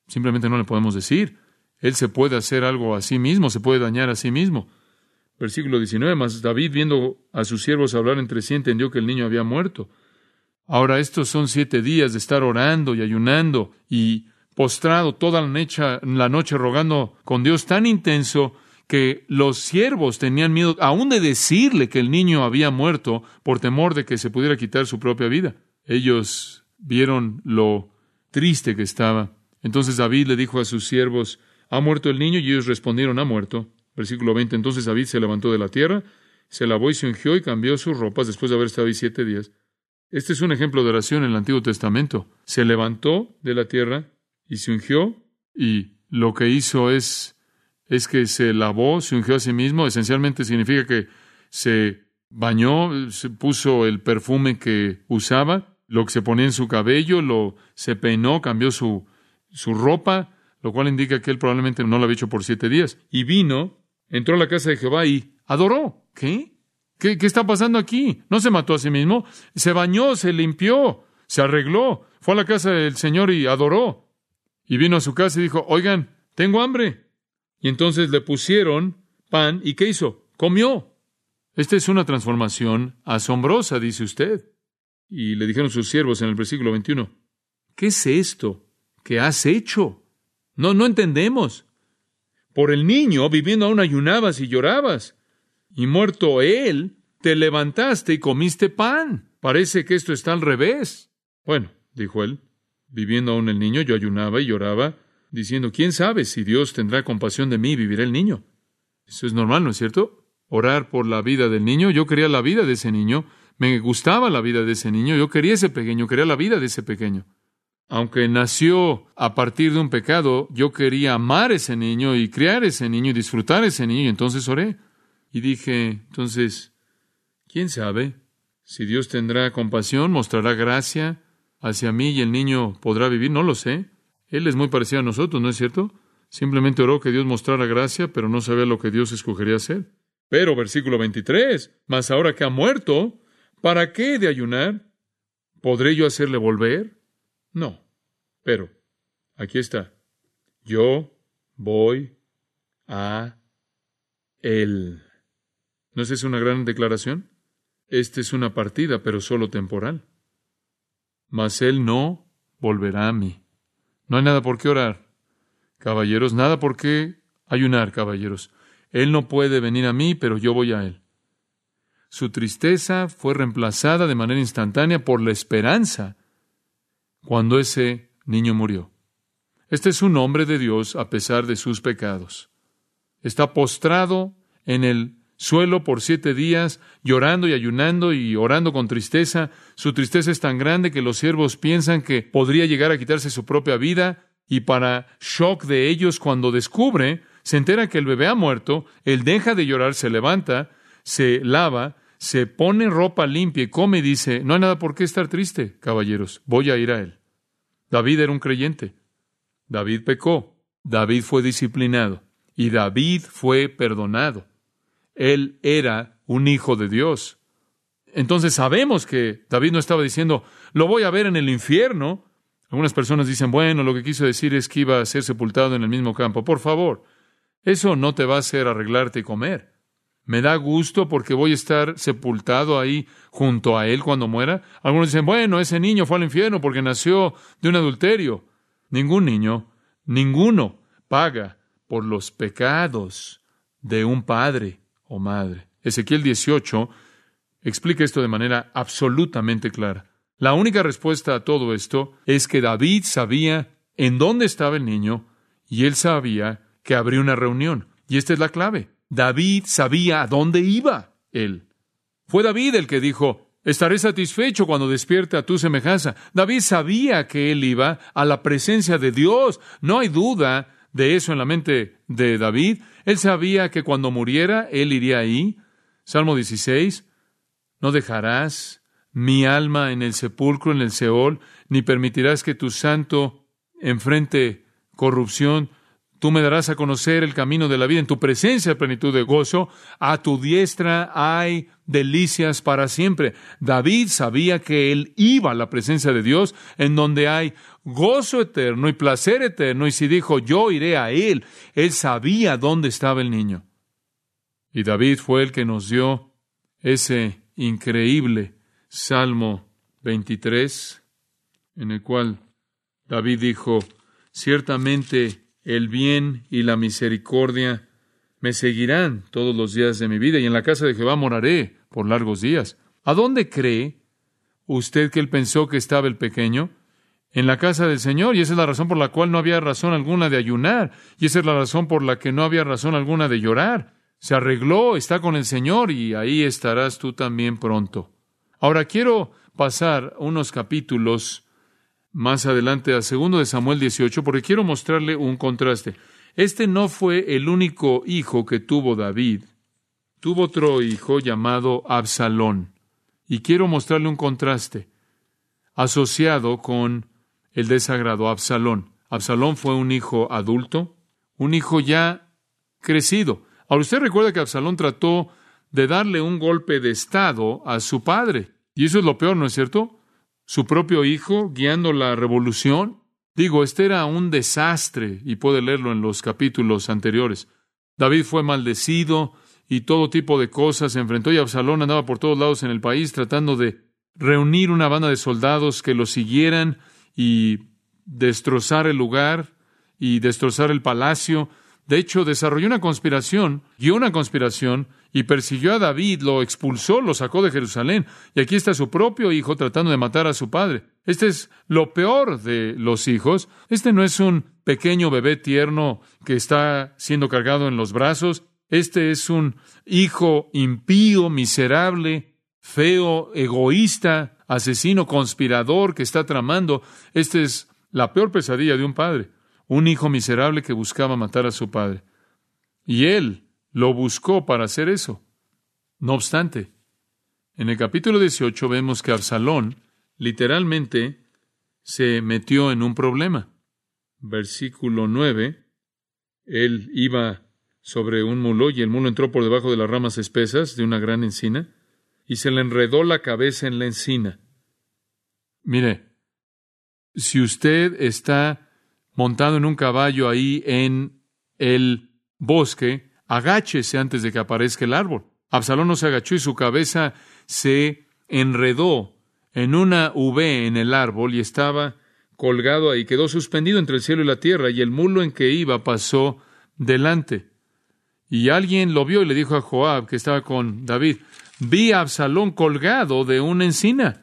Simplemente no le podemos decir. Él se puede hacer algo a sí mismo, se puede dañar a sí mismo. Versículo diecinueve, mas David, viendo a sus siervos hablar entre sí, entendió que el niño había muerto. Ahora, estos son siete días de estar orando y ayunando y postrado toda la noche, la noche rogando con Dios tan intenso que los siervos tenían miedo aún de decirle que el niño había muerto por temor de que se pudiera quitar su propia vida. Ellos vieron lo triste que estaba. Entonces David le dijo a sus siervos, ¿ha muerto el niño? Y ellos respondieron, ha muerto. Versículo veinte, entonces David se levantó de la tierra, se lavó y se ungió y cambió sus ropas después de haber estado ahí siete días. Este es un ejemplo de oración en el Antiguo Testamento. Se levantó de la tierra y se ungió, y lo que hizo es, es que se lavó, se ungió a sí mismo. Esencialmente significa que se bañó, se puso el perfume que usaba, lo que se ponía en su cabello, lo se peinó, cambió su, su ropa, lo cual indica que él probablemente no lo había hecho por siete días. Y vino, entró a la casa de Jehová y adoró. ¿Qué? ¿Qué, qué está pasando aquí? No se mató a sí mismo, se bañó, se limpió, se arregló, fue a la casa del Señor y adoró. Y vino a su casa y dijo, oigan, tengo hambre. Y entonces le pusieron pan, ¿y qué hizo? Comió. Esta es una transformación asombrosa, dice usted. Y le dijeron sus siervos en el versículo veintiuno, ¿qué es esto que has hecho? No, no entendemos. Por el niño, viviendo aún ayunabas y llorabas. Y muerto él, te levantaste y comiste pan. Parece que esto está al revés. Bueno, dijo él, viviendo aún el niño, yo ayunaba y lloraba, diciendo, ¿quién sabe si Dios tendrá compasión de mí y vivirá el niño? Eso es normal, ¿no es cierto? Orar por la vida del niño. Yo quería la vida de ese niño. Me gustaba la vida de ese niño. Yo quería ese pequeño, quería la vida de ese pequeño. Aunque nació a partir de un pecado, yo quería amar a ese niño y criar a ese niño y disfrutar a ese niño. Y entonces oré. Y dije, entonces, ¿quién sabe? Si Dios tendrá compasión, mostrará gracia hacia mí y el niño podrá vivir, no lo sé. Él es muy parecido a nosotros, ¿no es cierto? Simplemente oró que Dios mostrara gracia, pero no sabía lo que Dios escogería hacer. Pero, versículo veintitrés, mas ahora que ha muerto, ¿para qué he de ayunar? ¿Podré yo hacerle volver? No. Pero, aquí está. Yo voy a él. ¿No es eso una gran declaración? Esta es una partida, pero solo temporal. Mas él no volverá a mí. No hay nada por qué orar, caballeros, nada por qué ayunar, caballeros. Él no puede venir a mí, pero yo voy a él. Su tristeza fue reemplazada de manera instantánea por la esperanza cuando ese niño murió. Este es un hombre de Dios a pesar de sus pecados. Está postrado en el suelo por siete días, llorando y ayunando y orando con tristeza. Su tristeza es tan grande que los siervos piensan que podría llegar a quitarse su propia vida, y para shock de ellos, cuando descubre, se entera que el bebé ha muerto, él deja de llorar, se levanta, se lava, se pone ropa limpia y come y dice, no hay nada por qué estar triste, caballeros, voy a ir a él. David era un creyente. David pecó. David fue disciplinado. Y David fue perdonado. Él era un hijo de Dios. Entonces sabemos que David no estaba diciendo, lo voy a ver en el infierno. Algunas personas dicen, bueno, lo que quiso decir es que iba a ser sepultado en el mismo campo. Por favor, eso no te va a hacer arreglarte y comer. Me da gusto porque voy a estar sepultado ahí junto a él cuando muera. Algunos dicen, bueno, ese niño fue al infierno porque nació de un adulterio. Ningún niño, ninguno paga por los pecados de un padre o madre. Ezequiel dieciocho explica esto de manera absolutamente clara. La única respuesta a todo esto es que David sabía en dónde estaba el niño y él sabía que habría una reunión. Y esta es la clave. David sabía a dónde iba él. Fue David el que dijo, estaré satisfecho cuando despierte a tu semejanza. David sabía que él iba a la presencia de Dios. No hay duda de eso en la mente de David. Él sabía que cuando muriera, él iría ahí. Salmo dieciséis, no dejarás mi alma en el sepulcro, en el Seol, ni permitirás que tu santo enfrente corrupción. Tú me darás a conocer el camino de la vida. En tu presencia hay plenitud de gozo. A tu diestra hay delicias para siempre. David sabía que él iba a la presencia de Dios, en donde hay gozo eterno y placer eterno. Y si dijo, yo iré a él, él sabía dónde estaba el niño. Y David fue el que nos dio ese increíble Salmo veintitrés, en el cual David dijo, ciertamente el bien y la misericordia me seguirán todos los días de mi vida, y en la casa de Jehová moraré por largos días. ¿A dónde cree usted que él pensó que estaba el pequeño? En la casa del Señor, y esa es la razón por la cual no había razón alguna de ayunar, y esa es la razón por la que no había razón alguna de llorar. Se arregló, está con el Señor, y ahí estarás tú también pronto. Ahora quiero pasar unos capítulos más adelante a segundo de Samuel dieciocho, porque quiero mostrarle un contraste. Este no fue el único hijo que tuvo David. Tuvo otro hijo llamado Absalón. Y quiero mostrarle un contraste asociado con el desagrado. Absalón. Absalón fue un hijo adulto, un hijo ya crecido. Ahora usted recuerda que Absalón trató de darle un golpe de estado a su padre. Y eso es lo peor, ¿no es cierto? Su propio hijo guiando la revolución. Digo, este era un desastre, y puede leerlo en los capítulos anteriores. David fue maldecido y todo tipo de cosas se enfrentó, y Absalón andaba por todos lados en el país tratando de reunir una banda de soldados que lo siguieran y destrozar el lugar y destrozar el palacio. De hecho, desarrolló una conspiración, guió una conspiración y persiguió a David, lo expulsó, lo sacó de Jerusalén. Y aquí está su propio hijo tratando de matar a su padre. Este es lo peor de los hijos. Este no es un pequeño bebé tierno que está siendo cargado en los brazos. Este es un hijo impío, miserable, feo, egoísta, asesino, conspirador que está tramando. Esta es la peor pesadilla de un padre. Un hijo miserable que buscaba matar a su padre. Y él lo buscó para hacer eso. No obstante, en el capítulo dieciocho vemos que Absalón literalmente se metió en un problema. Versículo nueve, él iba sobre un mulo y el mulo entró por debajo de las ramas espesas de una gran encina y se le enredó la cabeza en la encina. Mire, si usted está montado en un caballo ahí en el bosque, agáchese antes de que aparezca el árbol. Absalón no se agachó y su cabeza se enredó en una V en el árbol y estaba colgado ahí. Quedó suspendido entre el cielo y la tierra, y el mulo en que iba pasó delante. Y alguien lo vio y le dijo a Joab, que estaba con David, vi a Absalón colgado de una encina.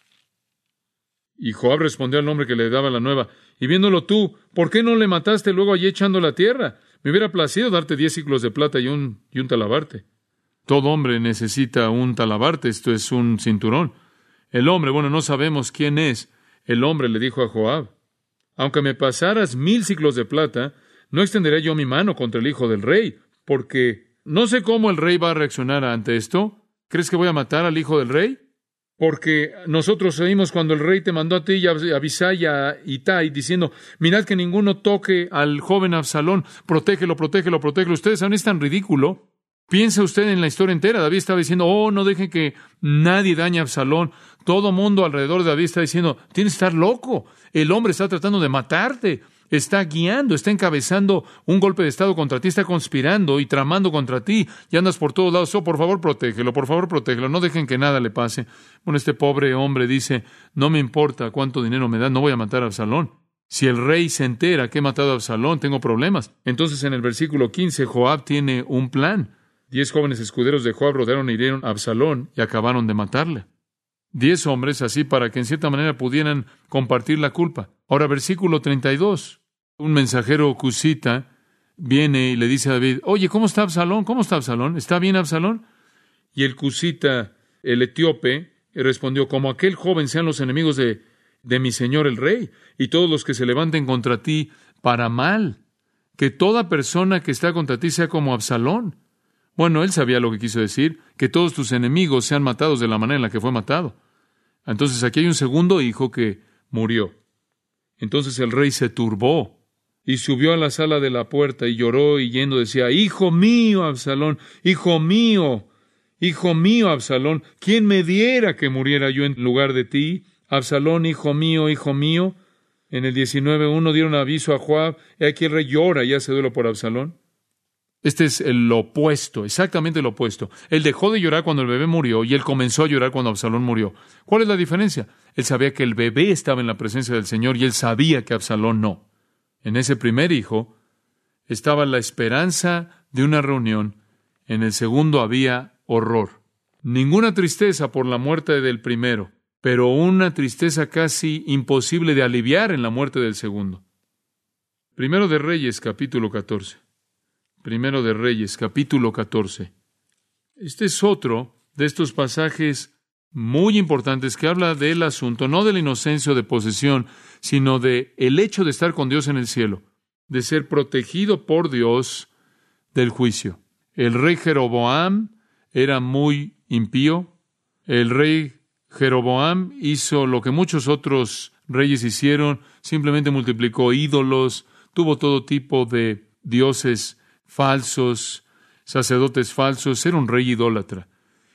Y Joab respondió al hombre que le daba la nueva, y viéndolo tú, ¿por qué no le mataste luego allí echando la tierra? Me hubiera placido darte diez siclos de plata y un, y un talabarte. Todo hombre necesita un talabarte, esto es un cinturón. El hombre, bueno, no sabemos quién es. El hombre le dijo a Joab, aunque me pasaras mil siclos de plata, no extenderé yo mi mano contra el hijo del rey, porque no sé cómo el rey va a reaccionar ante esto. ¿Crees que voy a matar al hijo del rey? Porque nosotros oímos cuando el rey te mandó a ti y a Abisai y a Itai diciendo, mirad que ninguno toque al joven Absalón, protégelo, protégelo, protégelo. Ustedes saben, es tan ridículo. Piensa usted en la historia entera. David estaba diciendo, oh, no deje que nadie dañe a Absalón. Todo mundo alrededor de David está diciendo, tienes que estar loco. El hombre está tratando de matarte. Está guiando, está encabezando un golpe de estado contra ti, está conspirando y tramando contra ti, y andas por todos lados. Oh, por favor, protégelo, por favor, protégelo, no dejen que nada le pase. Bueno, este pobre hombre dice, no me importa cuánto dinero me dan, no voy a matar a Absalón. Si el rey se entera que he matado a Absalón, tengo problemas. Entonces, en el versículo quince, Joab tiene un plan. Diez jóvenes escuderos de Joab rodearon e hirieron a Absalón y acabaron de matarle. Diez hombres así para que en cierta manera pudieran compartir la culpa. Ahora, versículo treinta y dos. Un mensajero cusita viene y le dice a David, oye, ¿cómo está Absalón? ¿Cómo está Absalón? ¿Está bien Absalón? Y el cusita, el etíope, respondió, como aquel joven sean los enemigos de, de mi señor el rey, y todos los que se levanten contra ti para mal. Que toda persona que está contra ti sea como Absalón. Bueno, él sabía lo que quiso decir, que todos tus enemigos sean matados de la manera en la que fue matado. Entonces aquí hay un segundo hijo que murió. Entonces el rey se turbó y subió a la sala de la puerta y lloró y yendo decía, hijo mío, Absalón, hijo mío, hijo mío, Absalón, ¿quién me diera que muriera yo en lugar de ti? Absalón, hijo mío, hijo mío. En el diecinueve uno dieron aviso a Joab, he aquí el rey llora y hace duelo por Absalón. Este es el opuesto, exactamente el opuesto. Él dejó de llorar cuando el bebé murió y él comenzó a llorar cuando Absalón murió. ¿Cuál es la diferencia? Él sabía que el bebé estaba en la presencia del Señor y él sabía que Absalón no. En ese primer hijo estaba la esperanza de una reunión. En el segundo había horror. Ninguna tristeza por la muerte del primero, pero una tristeza casi imposible de aliviar en la muerte del segundo. Primero de Reyes, capítulo catorce. Primero de Reyes, capítulo catorce. Este es otro de estos pasajes muy importantes que habla del asunto, no de la inocencia o de posesión, sino de el hecho de estar con Dios en el cielo, de ser protegido por Dios del juicio. El rey Jeroboam era muy impío. El rey Jeroboam hizo lo que muchos otros reyes hicieron, simplemente multiplicó ídolos, tuvo todo tipo de dioses falsos, sacerdotes falsos, era un rey idólatra.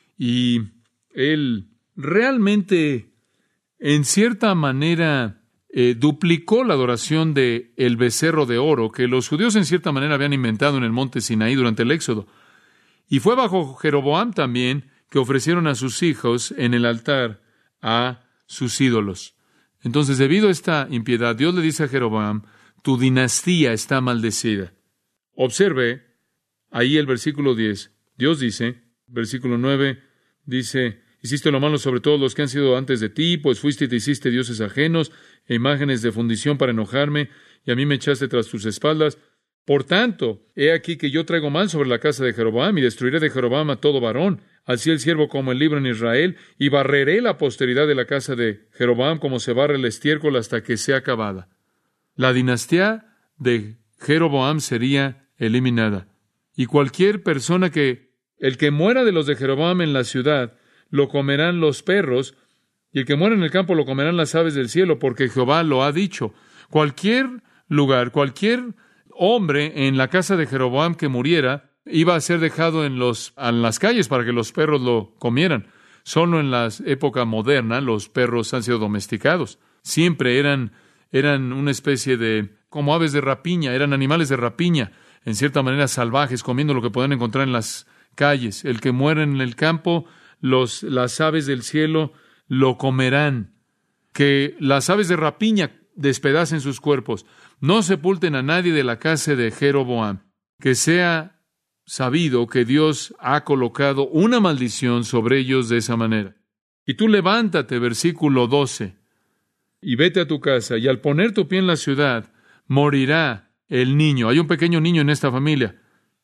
Y él realmente, en cierta manera, eh, duplicó la adoración de el becerro de oro que los judíos en cierta manera habían inventado en el monte Sinaí durante el Éxodo. Y fue bajo Jeroboam también que ofrecieron a sus hijos en el altar a sus ídolos. Entonces, debido a esta impiedad, Dios le dice a Jeroboam, tu dinastía está maldecida. Observe ahí el versículo diez. Dios dice, versículo nueve, dice, hiciste lo malo sobre todos los que han sido antes de ti, pues fuiste y te hiciste dioses ajenos e imágenes de fundición para enojarme, y a mí me echaste tras tus espaldas. Por tanto, he aquí que yo traigo mal sobre la casa de Jeroboam, y destruiré de Jeroboam a todo varón, así el siervo como el libro en Israel, y barreré la posteridad de la casa de Jeroboam como se barre el estiércol hasta que sea acabada. La dinastía de Jeroboam sería eliminada. Y cualquier persona que, el que muera de los de Jeroboam en la ciudad, lo comerán los perros, y el que muera en el campo lo comerán las aves del cielo, porque Jehová lo ha dicho. Cualquier lugar, cualquier hombre en la casa de Jeroboam que muriera, iba a ser dejado en, los, en las calles para que los perros lo comieran. Solo en la época moderna los perros han sido domesticados. Siempre eran, eran una especie de, como aves de rapiña, eran animales de rapiña, en cierta manera salvajes, comiendo lo que pueden encontrar en las calles. El que muera en el campo, los, las aves del cielo lo comerán. Que las aves de rapiña despedacen sus cuerpos. No sepulten a nadie de la casa de Jeroboam. Que sea sabido que Dios ha colocado una maldición sobre ellos de esa manera. Y tú levántate, versículo doce, y vete a tu casa, y al poner tu pie en la ciudad, morirá el niño. Hay un pequeño niño en esta familia.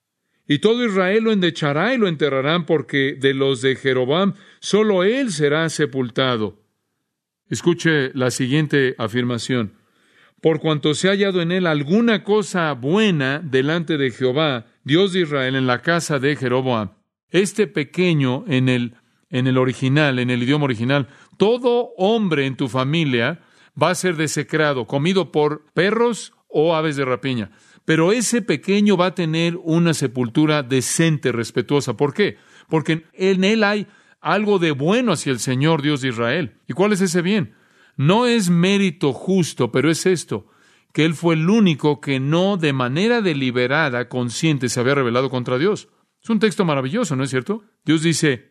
Y todo Israel lo endechará y lo enterrarán, porque de los de Jeroboam solo él será sepultado. Escuche la siguiente afirmación. Por cuanto se ha hallado en él alguna cosa buena delante de Jehová, Dios de Israel, en la casa de Jeroboam. Este pequeño, en el, en el original, en el idioma original, todo hombre en tu familia va a ser desecrado, comido por perros o aves de rapiña. Pero ese pequeño va a tener una sepultura decente, respetuosa. ¿Por qué? Porque en él hay algo de bueno hacia el Señor Dios de Israel. ¿Y cuál es ese bien? No es mérito justo, pero es esto, que él fue el único que no de manera deliberada, consciente, se había rebelado contra Dios. Es un texto maravilloso, ¿no es cierto? Dios dice,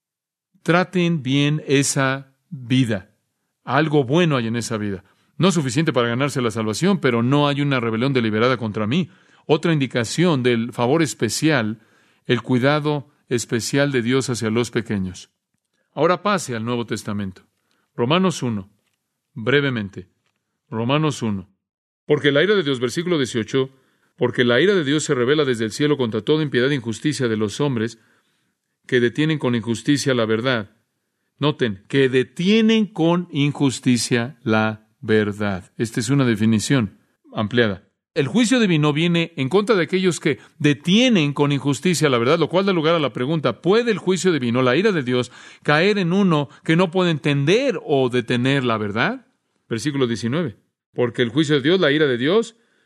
traten bien esa vida. Algo bueno hay en esa vida. No suficiente para ganarse la salvación, pero no hay una rebelión deliberada contra mí. Otra indicación del favor especial, el cuidado especial de Dios hacia los pequeños. Ahora pase al Nuevo Testamento. Romanos uno. Brevemente. Romanos uno. Porque la ira de Dios, versículo dieciocho, porque la ira de Dios se revela desde el cielo contra toda impiedad e injusticia de los hombres que detienen con injusticia la verdad. Noten, que detienen con injusticia la verdad. Esta es una definición ampliada. El juicio divino viene en contra de aquellos que detienen con injusticia la verdad, lo cual da lugar a la pregunta, ¿puede el juicio divino, la ira de Dios, caer en uno que no puede entender o detener la verdad? Versículo diecinueve. Porque el juicio de Dios, la ira de Dios,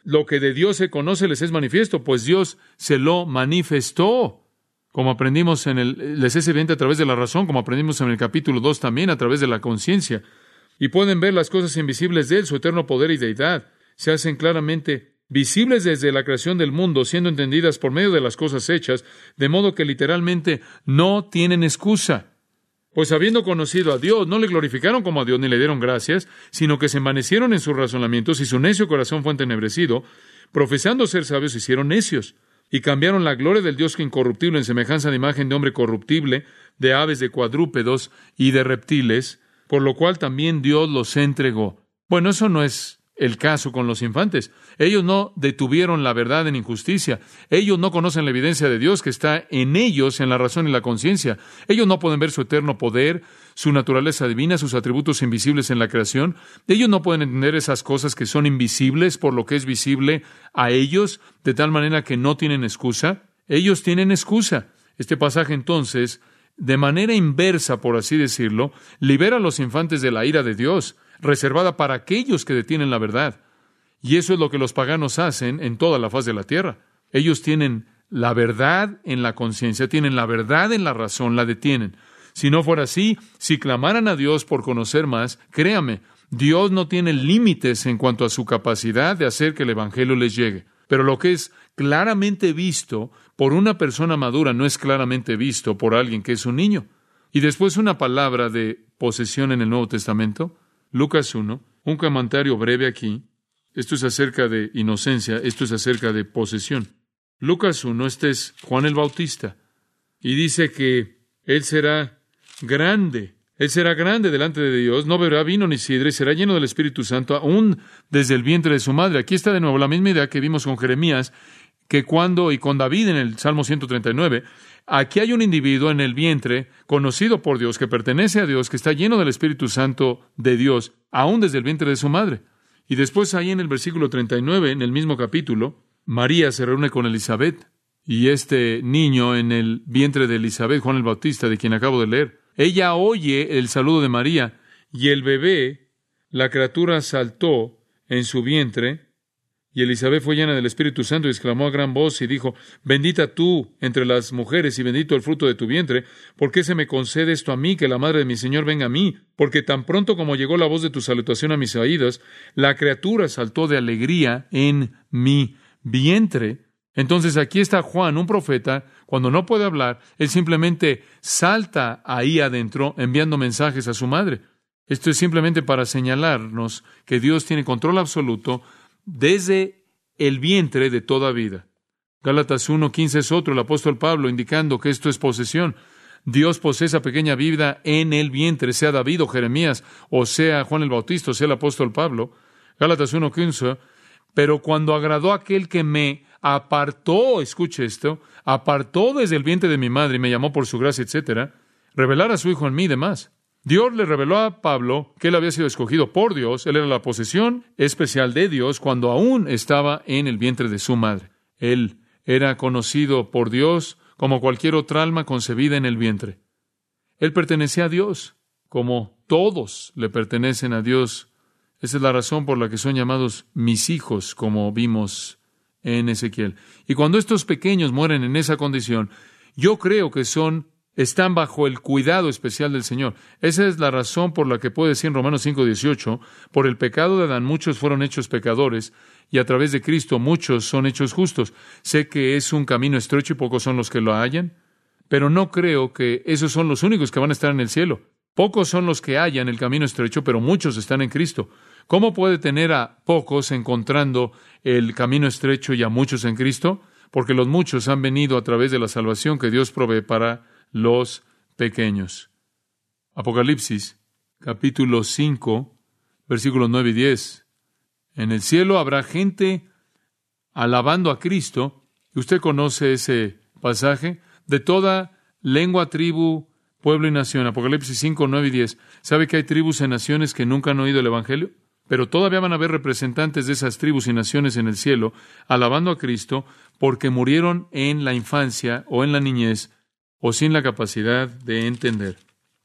lo que de Dios se conoce les es manifiesto, pues Dios se lo manifestó. Como aprendimos en el, les es evidente a través de la razón, como aprendimos en el capítulo dos también, a través de la conciencia. Y pueden ver las cosas invisibles de Él, su eterno poder y deidad. Se hacen claramente visibles desde la creación del mundo, siendo entendidas por medio de las cosas hechas, de modo que literalmente no tienen excusa. Pues habiendo conocido a Dios, no le glorificaron como a Dios ni le dieron gracias, sino que se envanecieron en sus razonamientos y su necio corazón fue entenebrecido, profesando ser sabios, se hicieron necios, y cambiaron la gloria del Dios incorruptible en semejanza de imagen de hombre corruptible, de aves, de cuadrúpedos y de reptiles, por lo cual también Dios los entregó. Bueno, eso no es el caso con los infantes. Ellos no detuvieron la verdad en injusticia. Ellos no conocen la evidencia de Dios que está en ellos, en la razón y la conciencia. Ellos no pueden ver su eterno poder, su naturaleza divina, sus atributos invisibles en la creación. Ellos no pueden entender esas cosas que son invisibles por lo que es visible a ellos, de tal manera que no tienen excusa. Ellos tienen excusa. Este pasaje entonces, de manera inversa, por así decirlo, libera a los infantes de la ira de Dios, reservada para aquellos que detienen la verdad. Y eso es lo que los paganos hacen en toda la faz de la tierra. Ellos tienen la verdad en la conciencia, tienen la verdad en la razón, la detienen. Si no fuera así, si clamaran a Dios por conocer más, créame, Dios no tiene límites en cuanto a su capacidad de hacer que el Evangelio les llegue. Pero lo que es claramente visto por una persona madura no es claramente visto por alguien que es un niño. Y después una palabra de posesión en el Nuevo Testamento. Lucas uno, un comentario breve aquí. Esto es acerca de inocencia, esto es acerca de posesión. Lucas uno, este es Juan el Bautista, y dice que él será grande, él será grande delante de Dios, no beberá vino ni sidra, y será lleno del Espíritu Santo, aún desde el vientre de su madre. Aquí está de nuevo la misma idea que vimos con Jeremías, que cuando, y con David en el Salmo ciento treinta y nueve, aquí hay un individuo en el vientre, conocido por Dios, que pertenece a Dios, que está lleno del Espíritu Santo de Dios, aún desde el vientre de su madre. Y después ahí en el versículo treinta y nueve, en el mismo capítulo, María se reúne con Elizabeth, y este niño en el vientre de Elizabeth, Juan el Bautista, de quien acabo de leer, ella oye el saludo de María, y el bebé, la criatura saltó en su vientre, y Elizabeth fue llena del Espíritu Santo y exclamó a gran voz y dijo: bendita tú entre las mujeres y bendito el fruto de tu vientre. ¿Por qué se me concede esto a mí, que la madre de mi Señor venga a mí? Porque tan pronto como llegó la voz de tu salutación a mis oídos, la criatura saltó de alegría en mi vientre. Entonces aquí está Juan, un profeta, cuando no puede hablar, él simplemente salta ahí adentro enviando mensajes a su madre. Esto es simplemente para señalarnos que Dios tiene control absoluto desde el vientre de toda vida. Gálatas uno quince es otro, el apóstol Pablo indicando que esto es posesión. Dios posee esa pequeña vida en el vientre, sea David o Jeremías, o sea Juan el Bautista, o sea el apóstol Pablo. Gálatas uno quince, pero cuando agradó a aquel que me apartó, escuche esto, apartó desde el vientre de mi madre y me llamó por su gracia, etcétera, revelar a su Hijo en mí y demás. Dios le reveló a Pablo que él había sido escogido por Dios, él era la posesión especial de Dios cuando aún estaba en el vientre de su madre. Él era conocido por Dios como cualquier otra alma concebida en el vientre. Él pertenecía a Dios, como todos le pertenecen a Dios. Esa es la razón por la que son llamados mis hijos, como vimos en Ezequiel. Y cuando estos pequeños mueren en esa condición, yo creo que son están bajo el cuidado especial del Señor. Esa es la razón por la que puede decir en Romanos cinco dieciocho, por el pecado de Adán muchos fueron hechos pecadores, y a través de Cristo muchos son hechos justos. Sé que es un camino estrecho y pocos son los que lo hallan, pero no creo que esos son los únicos que van a estar en el cielo. Pocos son los que hallan el camino estrecho, pero muchos están en Cristo. ¿Cómo puede tener a pocos encontrando el camino estrecho y a muchos en Cristo? Porque los muchos han venido a través de la salvación que Dios provee para los pequeños. Apocalipsis, capítulo cinco, versículos nueve y diez. En el cielo habrá gente alabando a Cristo. Usted conoce ese pasaje. De toda lengua, tribu, pueblo y nación. Apocalipsis cinco, nueve y diez. ¿Sabe que hay tribus y naciones que nunca han oído el Evangelio? Pero todavía van a haber representantes de esas tribus y naciones en el cielo alabando a Cristo porque murieron en la infancia o en la niñez o sin la capacidad de entender.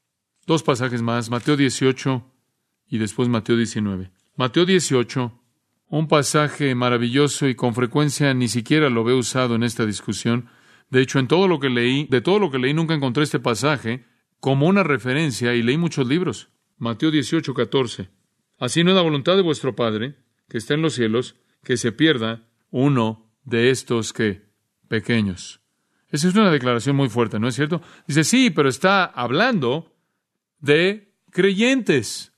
Dos pasajes más, Mateo dieciocho y después Mateo diecinueve. Mateo dieciocho, Un pasaje maravilloso y con frecuencia ni siquiera lo veo usado en esta discusión. De hecho, en todo lo que leí, de todo lo que leí, nunca encontré este pasaje como una referencia y leí muchos libros. Mateo dieciocho, catorce. Así no es la voluntad de vuestro Padre, que está en los cielos, que se pierda uno de estos que pequeños. Esa es una declaración muy fuerte, ¿no es cierto? Dice, sí, pero está hablando de creyentes.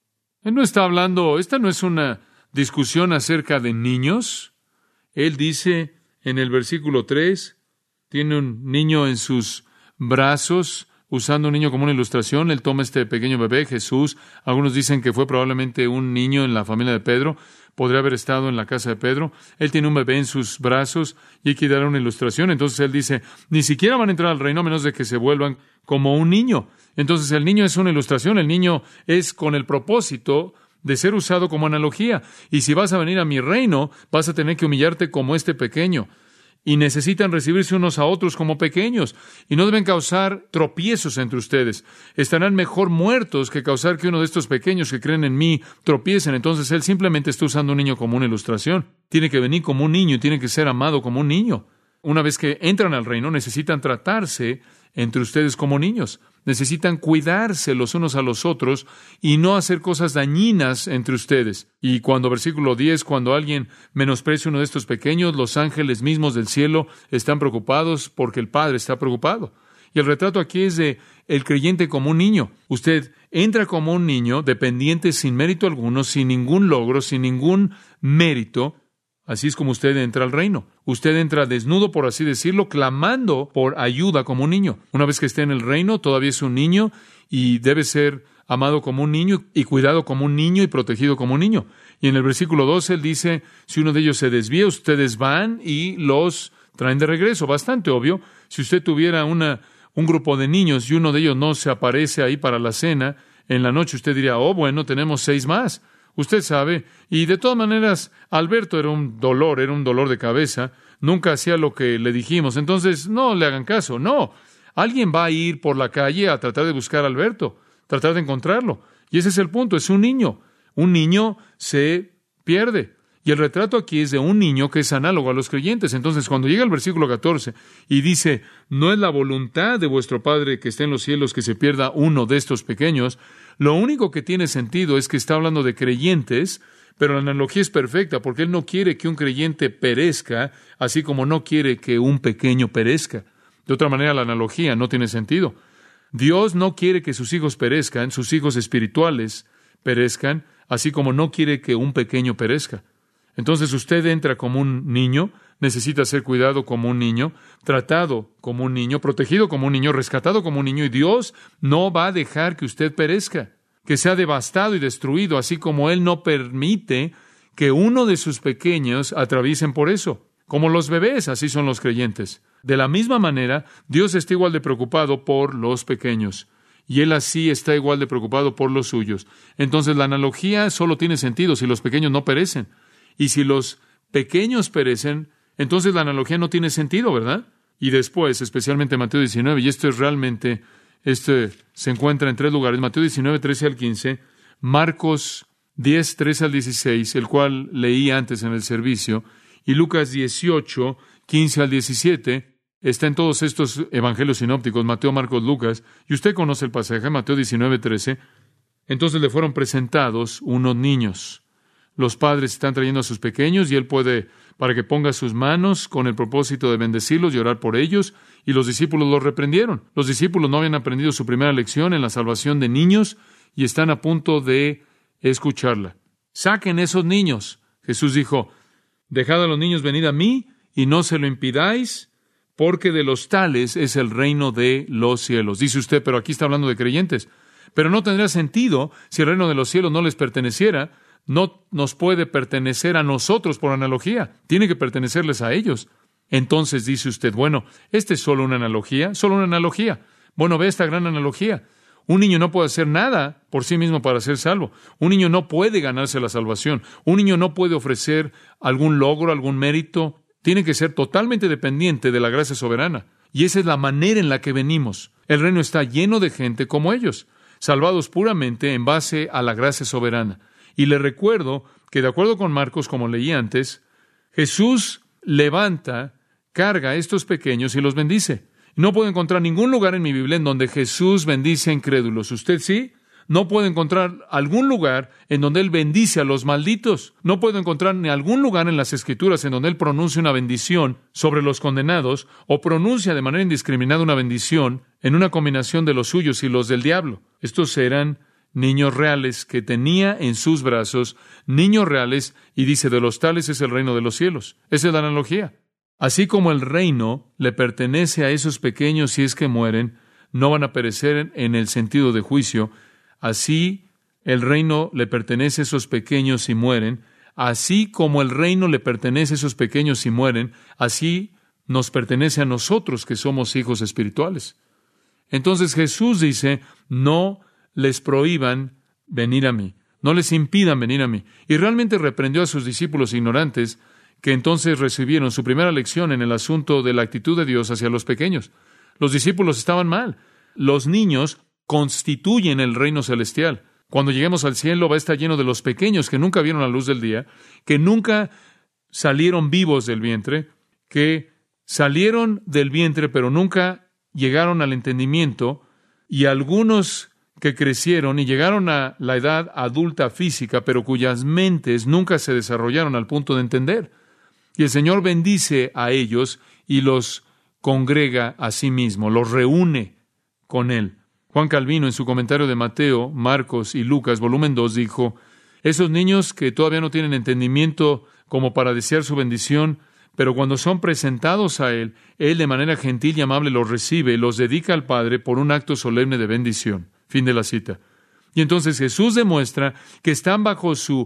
Él no está hablando, esta no es una discusión acerca de niños. Él dice en el versículo tres, tiene un niño en sus brazos, usando un niño como una ilustración. Él toma este pequeño bebé, Jesús. Algunos dicen que fue probablemente un niño en la familia de Pedro. Podría haber estado en la casa de Pedro. Él tiene un bebé en sus brazos y hay que dar una ilustración. Entonces él dice, ni siquiera van a entrar al reino a menos de que se vuelvan como un niño. Entonces el niño es una ilustración. El niño es con el propósito de ser usado como analogía. Y si vas a venir a mi reino, vas a tener que humillarte como este pequeño. Y necesitan recibirse unos a otros como pequeños. Y no deben causar tropiezos entre ustedes. Estarán mejor muertos que causar que uno de estos pequeños que creen en mí tropiecen. Entonces él simplemente está usando un niño como una ilustración. Tiene que venir como un niño y tiene que ser amado como un niño. Una vez que entran al reino, necesitan tratarse entre ustedes como niños. Necesitan cuidarse los unos a los otros y no hacer cosas dañinas entre ustedes. Y cuando, versículo diez, cuando alguien menosprecia uno de estos pequeños, los ángeles mismos del cielo están preocupados porque el Padre está preocupado. Y el retrato aquí es de el creyente como un niño. Usted entra como un niño, dependiente, sin mérito alguno, sin ningún logro, sin ningún mérito. Así es como usted entra al reino. Usted entra desnudo, por así decirlo, clamando por ayuda como un niño. Una vez que esté en el reino, todavía es un niño y debe ser amado como un niño y cuidado como un niño y protegido como un niño. Y en el versículo doce él dice, si uno de ellos se desvía, ustedes van y los traen de regreso. Bastante obvio. Si usted tuviera una, un grupo de niños y uno de ellos no se aparece ahí para la cena, en la noche usted diría, oh, bueno, tenemos seis más. Usted sabe, y de todas maneras, Alberto era un dolor, era un dolor de cabeza, nunca hacía lo que le dijimos, entonces no le hagan caso, no. Alguien va a ir por la calle a tratar de buscar a Alberto, tratar de encontrarlo, y ese es el punto, es un niño. Un niño se pierde, y el retrato aquí es de un niño que es análogo a los creyentes. Entonces, cuando llega el versículo catorce y dice, no es la voluntad de vuestro Padre que esté en los cielos que se pierda uno de estos pequeños, lo único que tiene sentido es que está hablando de creyentes, pero la analogía es perfecta porque Él no quiere que un creyente perezca, así como no quiere que un pequeño perezca. De otra manera, la analogía no tiene sentido. Dios no quiere que sus hijos perezcan, sus hijos espirituales perezcan, así como no quiere que un pequeño perezca. Entonces usted entra como un niño, necesita ser cuidado como un niño, tratado como un niño, protegido como un niño, rescatado como un niño, y Dios no va a dejar que usted perezca, que sea devastado y destruido, así como Él no permite que uno de sus pequeños atraviesen por eso. Como los bebés, así son los creyentes. De la misma manera, Dios está igual de preocupado por los pequeños, y Él así está igual de preocupado por los suyos. Entonces la analogía solo tiene sentido si los pequeños no perecen. Y si los pequeños perecen, entonces la analogía no tiene sentido, ¿verdad? Y después, especialmente Mateo diecinueve, y esto es realmente, este se encuentra en tres lugares, Mateo diecinueve, trece al quince, Marcos diez, trece al dieciséis, el cual leí antes en el servicio, y Lucas dieciocho, quince al diecisiete, está en todos estos evangelios sinópticos, Mateo, Marcos, Lucas, y usted conoce el pasaje, Mateo diecinueve, trece, entonces le fueron presentados unos niños. Los padres están trayendo a sus pequeños y Él puede, para que ponga sus manos con el propósito de bendecirlos y orar por ellos, y los discípulos los reprendieron. Los discípulos no habían aprendido su primera lección en la salvación de niños y están a punto de escucharla. Saquen esos niños. Jesús dijo, dejad a los niños venir a mí y no se lo impidáis, porque de los tales es el reino de los cielos. Dice usted, pero aquí está hablando de creyentes. Pero no tendría sentido si el reino de los cielos no les perteneciera. No nos puede pertenecer a nosotros por analogía. Tiene que pertenecerles a ellos. Entonces dice usted, bueno, ¿esta es solo una analogía? Solo una analogía. Bueno, ve esta gran analogía. Un niño no puede hacer nada por sí mismo para ser salvo. Un niño no puede ganarse la salvación. Un niño no puede ofrecer algún logro, algún mérito. Tiene que ser totalmente dependiente de la gracia soberana. Y esa es la manera en la que venimos. El reino está lleno de gente como ellos, salvados puramente en base a la gracia soberana. Y le recuerdo que de acuerdo con Marcos, como leí antes, Jesús levanta, carga a estos pequeños y los bendice. No puedo encontrar ningún lugar en mi Biblia en donde Jesús bendice a incrédulos. ¿Usted sí? No puedo encontrar algún lugar en donde Él bendice a los malditos. No puedo encontrar ni algún lugar en las Escrituras en donde Él pronuncia una bendición sobre los condenados o pronuncia de manera indiscriminada una bendición en una combinación de los suyos y los del diablo. Estos eran niños reales que tenía en sus brazos, niños reales, y dice, de los tales es el reino de los cielos. Esa es la analogía. Así como el reino le pertenece a esos pequeños si es que mueren, no van a perecer en el sentido de juicio. Así el reino le pertenece a esos pequeños si mueren. Así como el reino le pertenece a esos pequeños si mueren, así nos pertenece a nosotros que somos hijos espirituales. Entonces Jesús dice, no les prohíban venir a mí, no les impidan venir a mí. Y realmente reprendió a sus discípulos ignorantes, que entonces recibieron su primera lección en el asunto de la actitud de Dios hacia los pequeños. Los discípulos estaban mal. Los niños constituyen el reino celestial. Cuando lleguemos al cielo va a estar lleno de los pequeños que nunca vieron la luz del día, que nunca salieron vivos del vientre, que salieron del vientre pero nunca llegaron al entendimiento, y algunos que crecieron y llegaron a la edad adulta física, pero cuyas mentes nunca se desarrollaron al punto de entender. Y el Señor bendice a ellos y los congrega a sí mismo, los reúne con Él. Juan Calvino, en su comentario de Mateo, Marcos y Lucas, volumen dos, dijo, esos niños que todavía no tienen entendimiento como para desear su bendición, pero cuando son presentados a Él, Él de manera gentil y amable los recibe y los dedica al Padre por un acto solemne de bendición. Fin de la cita. Y entonces Jesús demuestra que están bajo su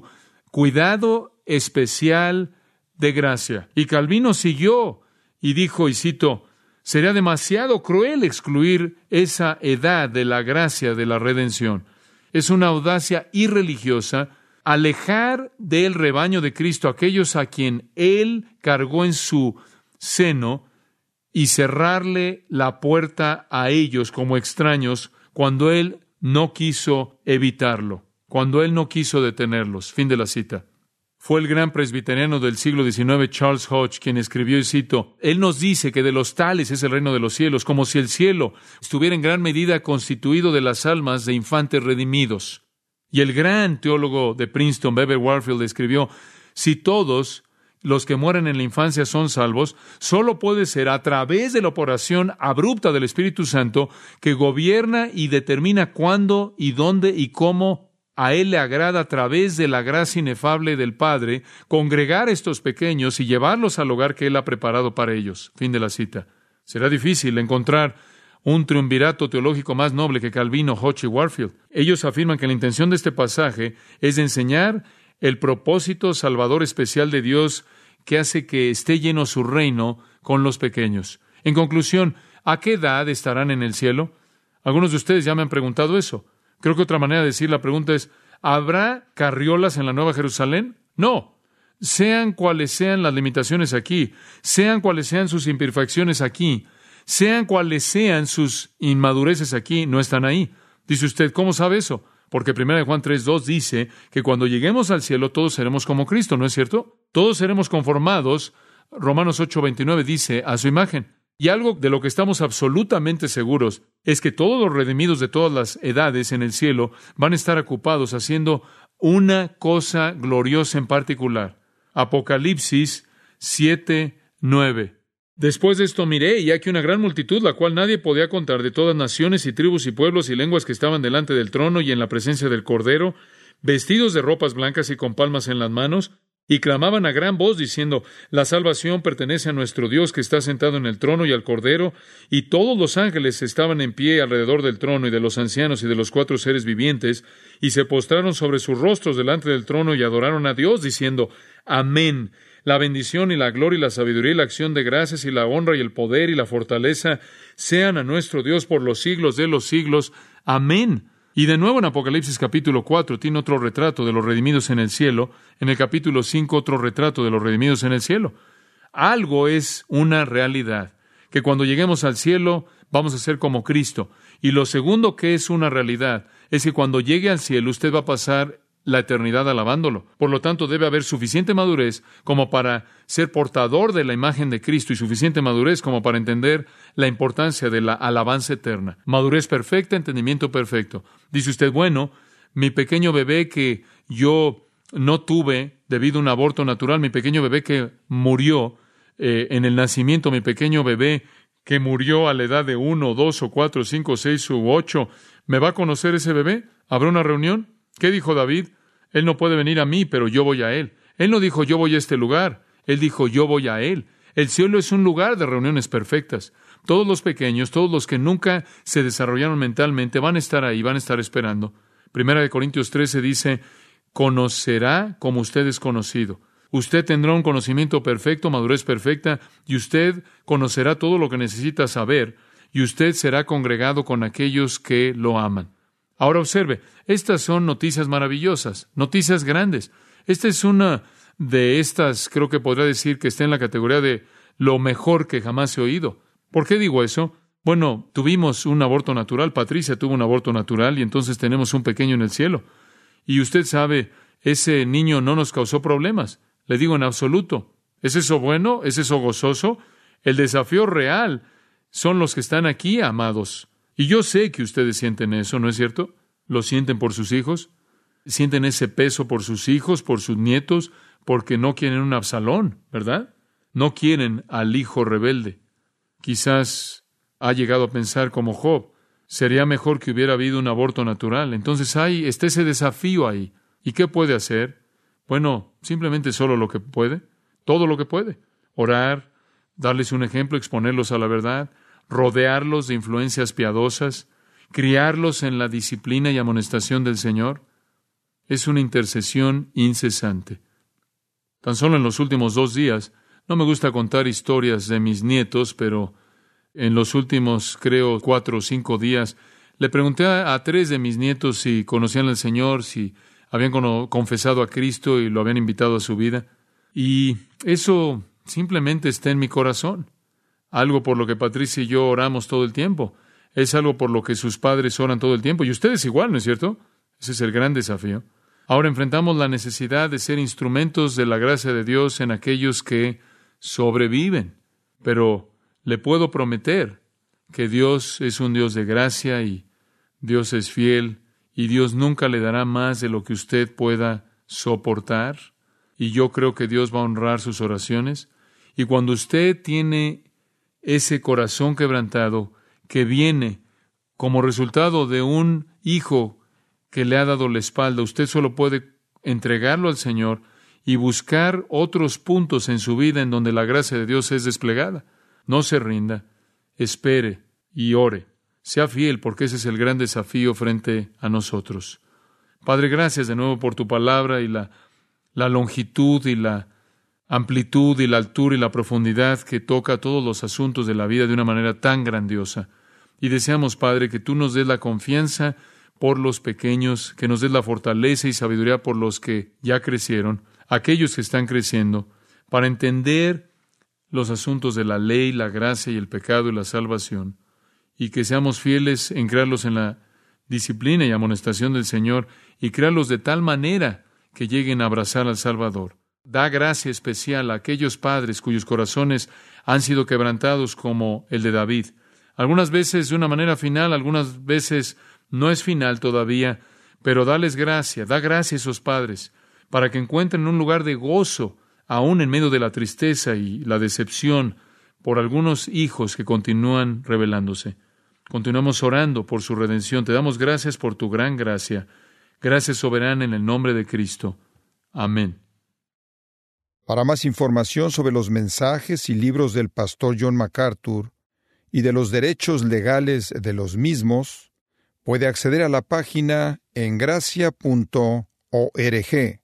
cuidado especial de gracia. Y Calvino siguió y dijo, y cito, sería demasiado cruel excluir esa edad de la gracia de la redención. Es una audacia irreligiosa alejar del rebaño de Cristo a aquellos a quien Él cargó en su seno y cerrarle la puerta a ellos como extraños cuando Él no quiso evitarlo, cuando Él no quiso detenerlos. Fin de la cita. Fue el gran presbiteriano del siglo diecinueve, Charles Hodge, quien escribió, y cito, Él nos dice que de los tales es el reino de los cielos, como si el cielo estuviera en gran medida constituido de las almas de infantes redimidos. Y el gran teólogo de Princeton, Beber Warfield, escribió, si todos los que mueren en la infancia son salvos, solo puede ser a través de la operación abrupta del Espíritu Santo que gobierna y determina cuándo y dónde y cómo a Él le agrada, a través de la gracia inefable del Padre, congregar a estos pequeños y llevarlos al hogar que Él ha preparado para ellos. Fin de la cita. Será difícil encontrar un triunvirato teológico más noble que Calvino, Hodge y Warfield. Ellos afirman que la intención de este pasaje es de enseñar el propósito salvador especial de Dios que hace que esté lleno su reino con los pequeños. En conclusión, ¿a qué edad estarán en el cielo? Algunos de ustedes ya me han preguntado eso. Creo que otra manera de decir la pregunta es, ¿habrá carriolas en la Nueva Jerusalén? No. Sean cuales sean las limitaciones aquí, sean cuales sean sus imperfecciones aquí, sean cuales sean sus inmadureces aquí, no están ahí. Dice usted, ¿cómo sabe eso? Porque primera de Juan tres dos dice que cuando lleguemos al cielo todos seremos como Cristo, ¿no es cierto? Todos seremos conformados, Romanos ocho veintinueve dice, a su imagen. Y algo de lo que estamos absolutamente seguros es que todos los redimidos de todas las edades en el cielo van a estar ocupados haciendo una cosa gloriosa en particular. Apocalipsis siete nueve. Después de esto miré, y aquí una gran multitud, la cual nadie podía contar, de todas naciones y tribus y pueblos y lenguas que estaban delante del trono y en la presencia del Cordero, vestidos de ropas blancas y con palmas en las manos, y clamaban a gran voz diciendo, la salvación pertenece a nuestro Dios que está sentado en el trono y al Cordero, y todos los ángeles estaban en pie alrededor del trono y de los ancianos y de los cuatro seres vivientes, y se postraron sobre sus rostros delante del trono y adoraron a Dios diciendo, amén. La bendición y la gloria y la sabiduría y la acción de gracias y la honra y el poder y la fortaleza sean a nuestro Dios por los siglos de los siglos. Amén. Y de nuevo en Apocalipsis capítulo cuatro tiene otro retrato de los redimidos en el cielo. En el capítulo cinco otro retrato de los redimidos en el cielo. Algo es una realidad, que cuando lleguemos al cielo vamos a ser como Cristo. Y lo segundo que es una realidad es que cuando llegue al cielo usted va a pasar la eternidad alabándolo. Por lo tanto, debe haber suficiente madurez como para ser portador de la imagen de Cristo y suficiente madurez como para entender la importancia de la alabanza eterna. Madurez perfecta, entendimiento perfecto. Dice usted, bueno, mi pequeño bebé que yo no tuve debido a un aborto natural, mi pequeño bebé que murió eh, en el nacimiento, mi pequeño bebé que murió a la edad de uno, dos, o cuatro, cinco, seis u ocho, ¿me va a conocer ese bebé? ¿Habrá una reunión? ¿Qué dijo David? Él no puede venir a mí, pero yo voy a él. Él no dijo, yo voy a este lugar. Él dijo, yo voy a él. El cielo es un lugar de reuniones perfectas. Todos los pequeños, todos los que nunca se desarrollaron mentalmente, van a estar ahí, van a estar esperando. Primera de Corintios trece dice, conocerá como usted es conocido. Usted tendrá un conocimiento perfecto, madurez perfecta, y usted conocerá todo lo que necesita saber, y usted será congregado con aquellos que lo aman. Ahora observe, estas son noticias maravillosas, noticias grandes. Esta es una de estas, creo que podría decir que está en la categoría de lo mejor que jamás he oído. ¿Por qué digo eso? Bueno, tuvimos un aborto natural, Patricia tuvo un aborto natural y entonces tenemos un pequeño en el cielo. Y usted sabe, ese niño no nos causó problemas. Le digo en absoluto. ¿Es eso bueno? ¿Es eso gozoso? El desafío real son los que están aquí, amados. Y yo sé que ustedes sienten eso, ¿no es cierto? ¿Lo sienten por sus hijos? ¿Sienten ese peso por sus hijos, por sus nietos? Porque no quieren un Absalón, ¿verdad? No quieren al hijo rebelde. Quizás ha llegado a pensar como Job, sería mejor que hubiera habido un aborto natural. Entonces hay, está ese desafío ahí. ¿Y qué puede hacer? Bueno, simplemente solo lo que puede, todo lo que puede. Orar, darles un ejemplo, exponerlos a la verdad, rodearlos de influencias piadosas, criarlos en la disciplina y amonestación del Señor. Es una intercesión incesante. Tan solo en los últimos dos días, no me gusta contar historias de mis nietos, pero en los últimos, creo, cuatro o cinco días, le pregunté a, a tres de mis nietos si conocían al Señor, si habían cono- confesado a Cristo y lo habían invitado a su vida. Y eso simplemente está en mi corazón. Algo por lo que Patricia y yo oramos todo el tiempo. Es algo por lo que sus padres oran todo el tiempo. Y ustedes igual, ¿no es cierto? Ese es el gran desafío. Ahora enfrentamos la necesidad de ser instrumentos de la gracia de Dios en aquellos que sobreviven. Pero le puedo prometer que Dios es un Dios de gracia y Dios es fiel y Dios nunca le dará más de lo que usted pueda soportar. Y yo creo que Dios va a honrar sus oraciones. Y cuando usted tiene ese corazón quebrantado que viene como resultado de un hijo que le ha dado la espalda, usted solo puede entregarlo al Señor y buscar otros puntos en su vida en donde la gracia de Dios es desplegada. No se rinda, espere y ore. Sea fiel, porque ese es el gran desafío frente a nosotros. Padre, gracias de nuevo por tu palabra y la, la longitud y la amplitud y la altura y la profundidad que toca todos los asuntos de la vida de una manera tan grandiosa. Y deseamos, Padre, que tú nos des la confianza por los pequeños, que nos des la fortaleza y sabiduría por los que ya crecieron, aquellos que están creciendo, para entender los asuntos de la ley, la gracia y el pecado y la salvación, y que seamos fieles en crearlos en la disciplina y amonestación del Señor, y crearlos de tal manera que lleguen a abrazar al Salvador. Da gracia especial a aquellos padres cuyos corazones han sido quebrantados como el de David. Algunas veces de una manera final, algunas veces no es final todavía, pero dales gracia, da gracia a esos padres, para que encuentren un lugar de gozo, aún en medio de la tristeza y la decepción por algunos hijos que continúan rebelándose. Continuamos orando por su redención. Te damos gracias por tu gran gracia. Gracias soberana en el nombre de Cristo. Amén. Para más información sobre los mensajes y libros del pastor John MacArthur y de los derechos legales de los mismos, puede acceder a la página en gracia punto org.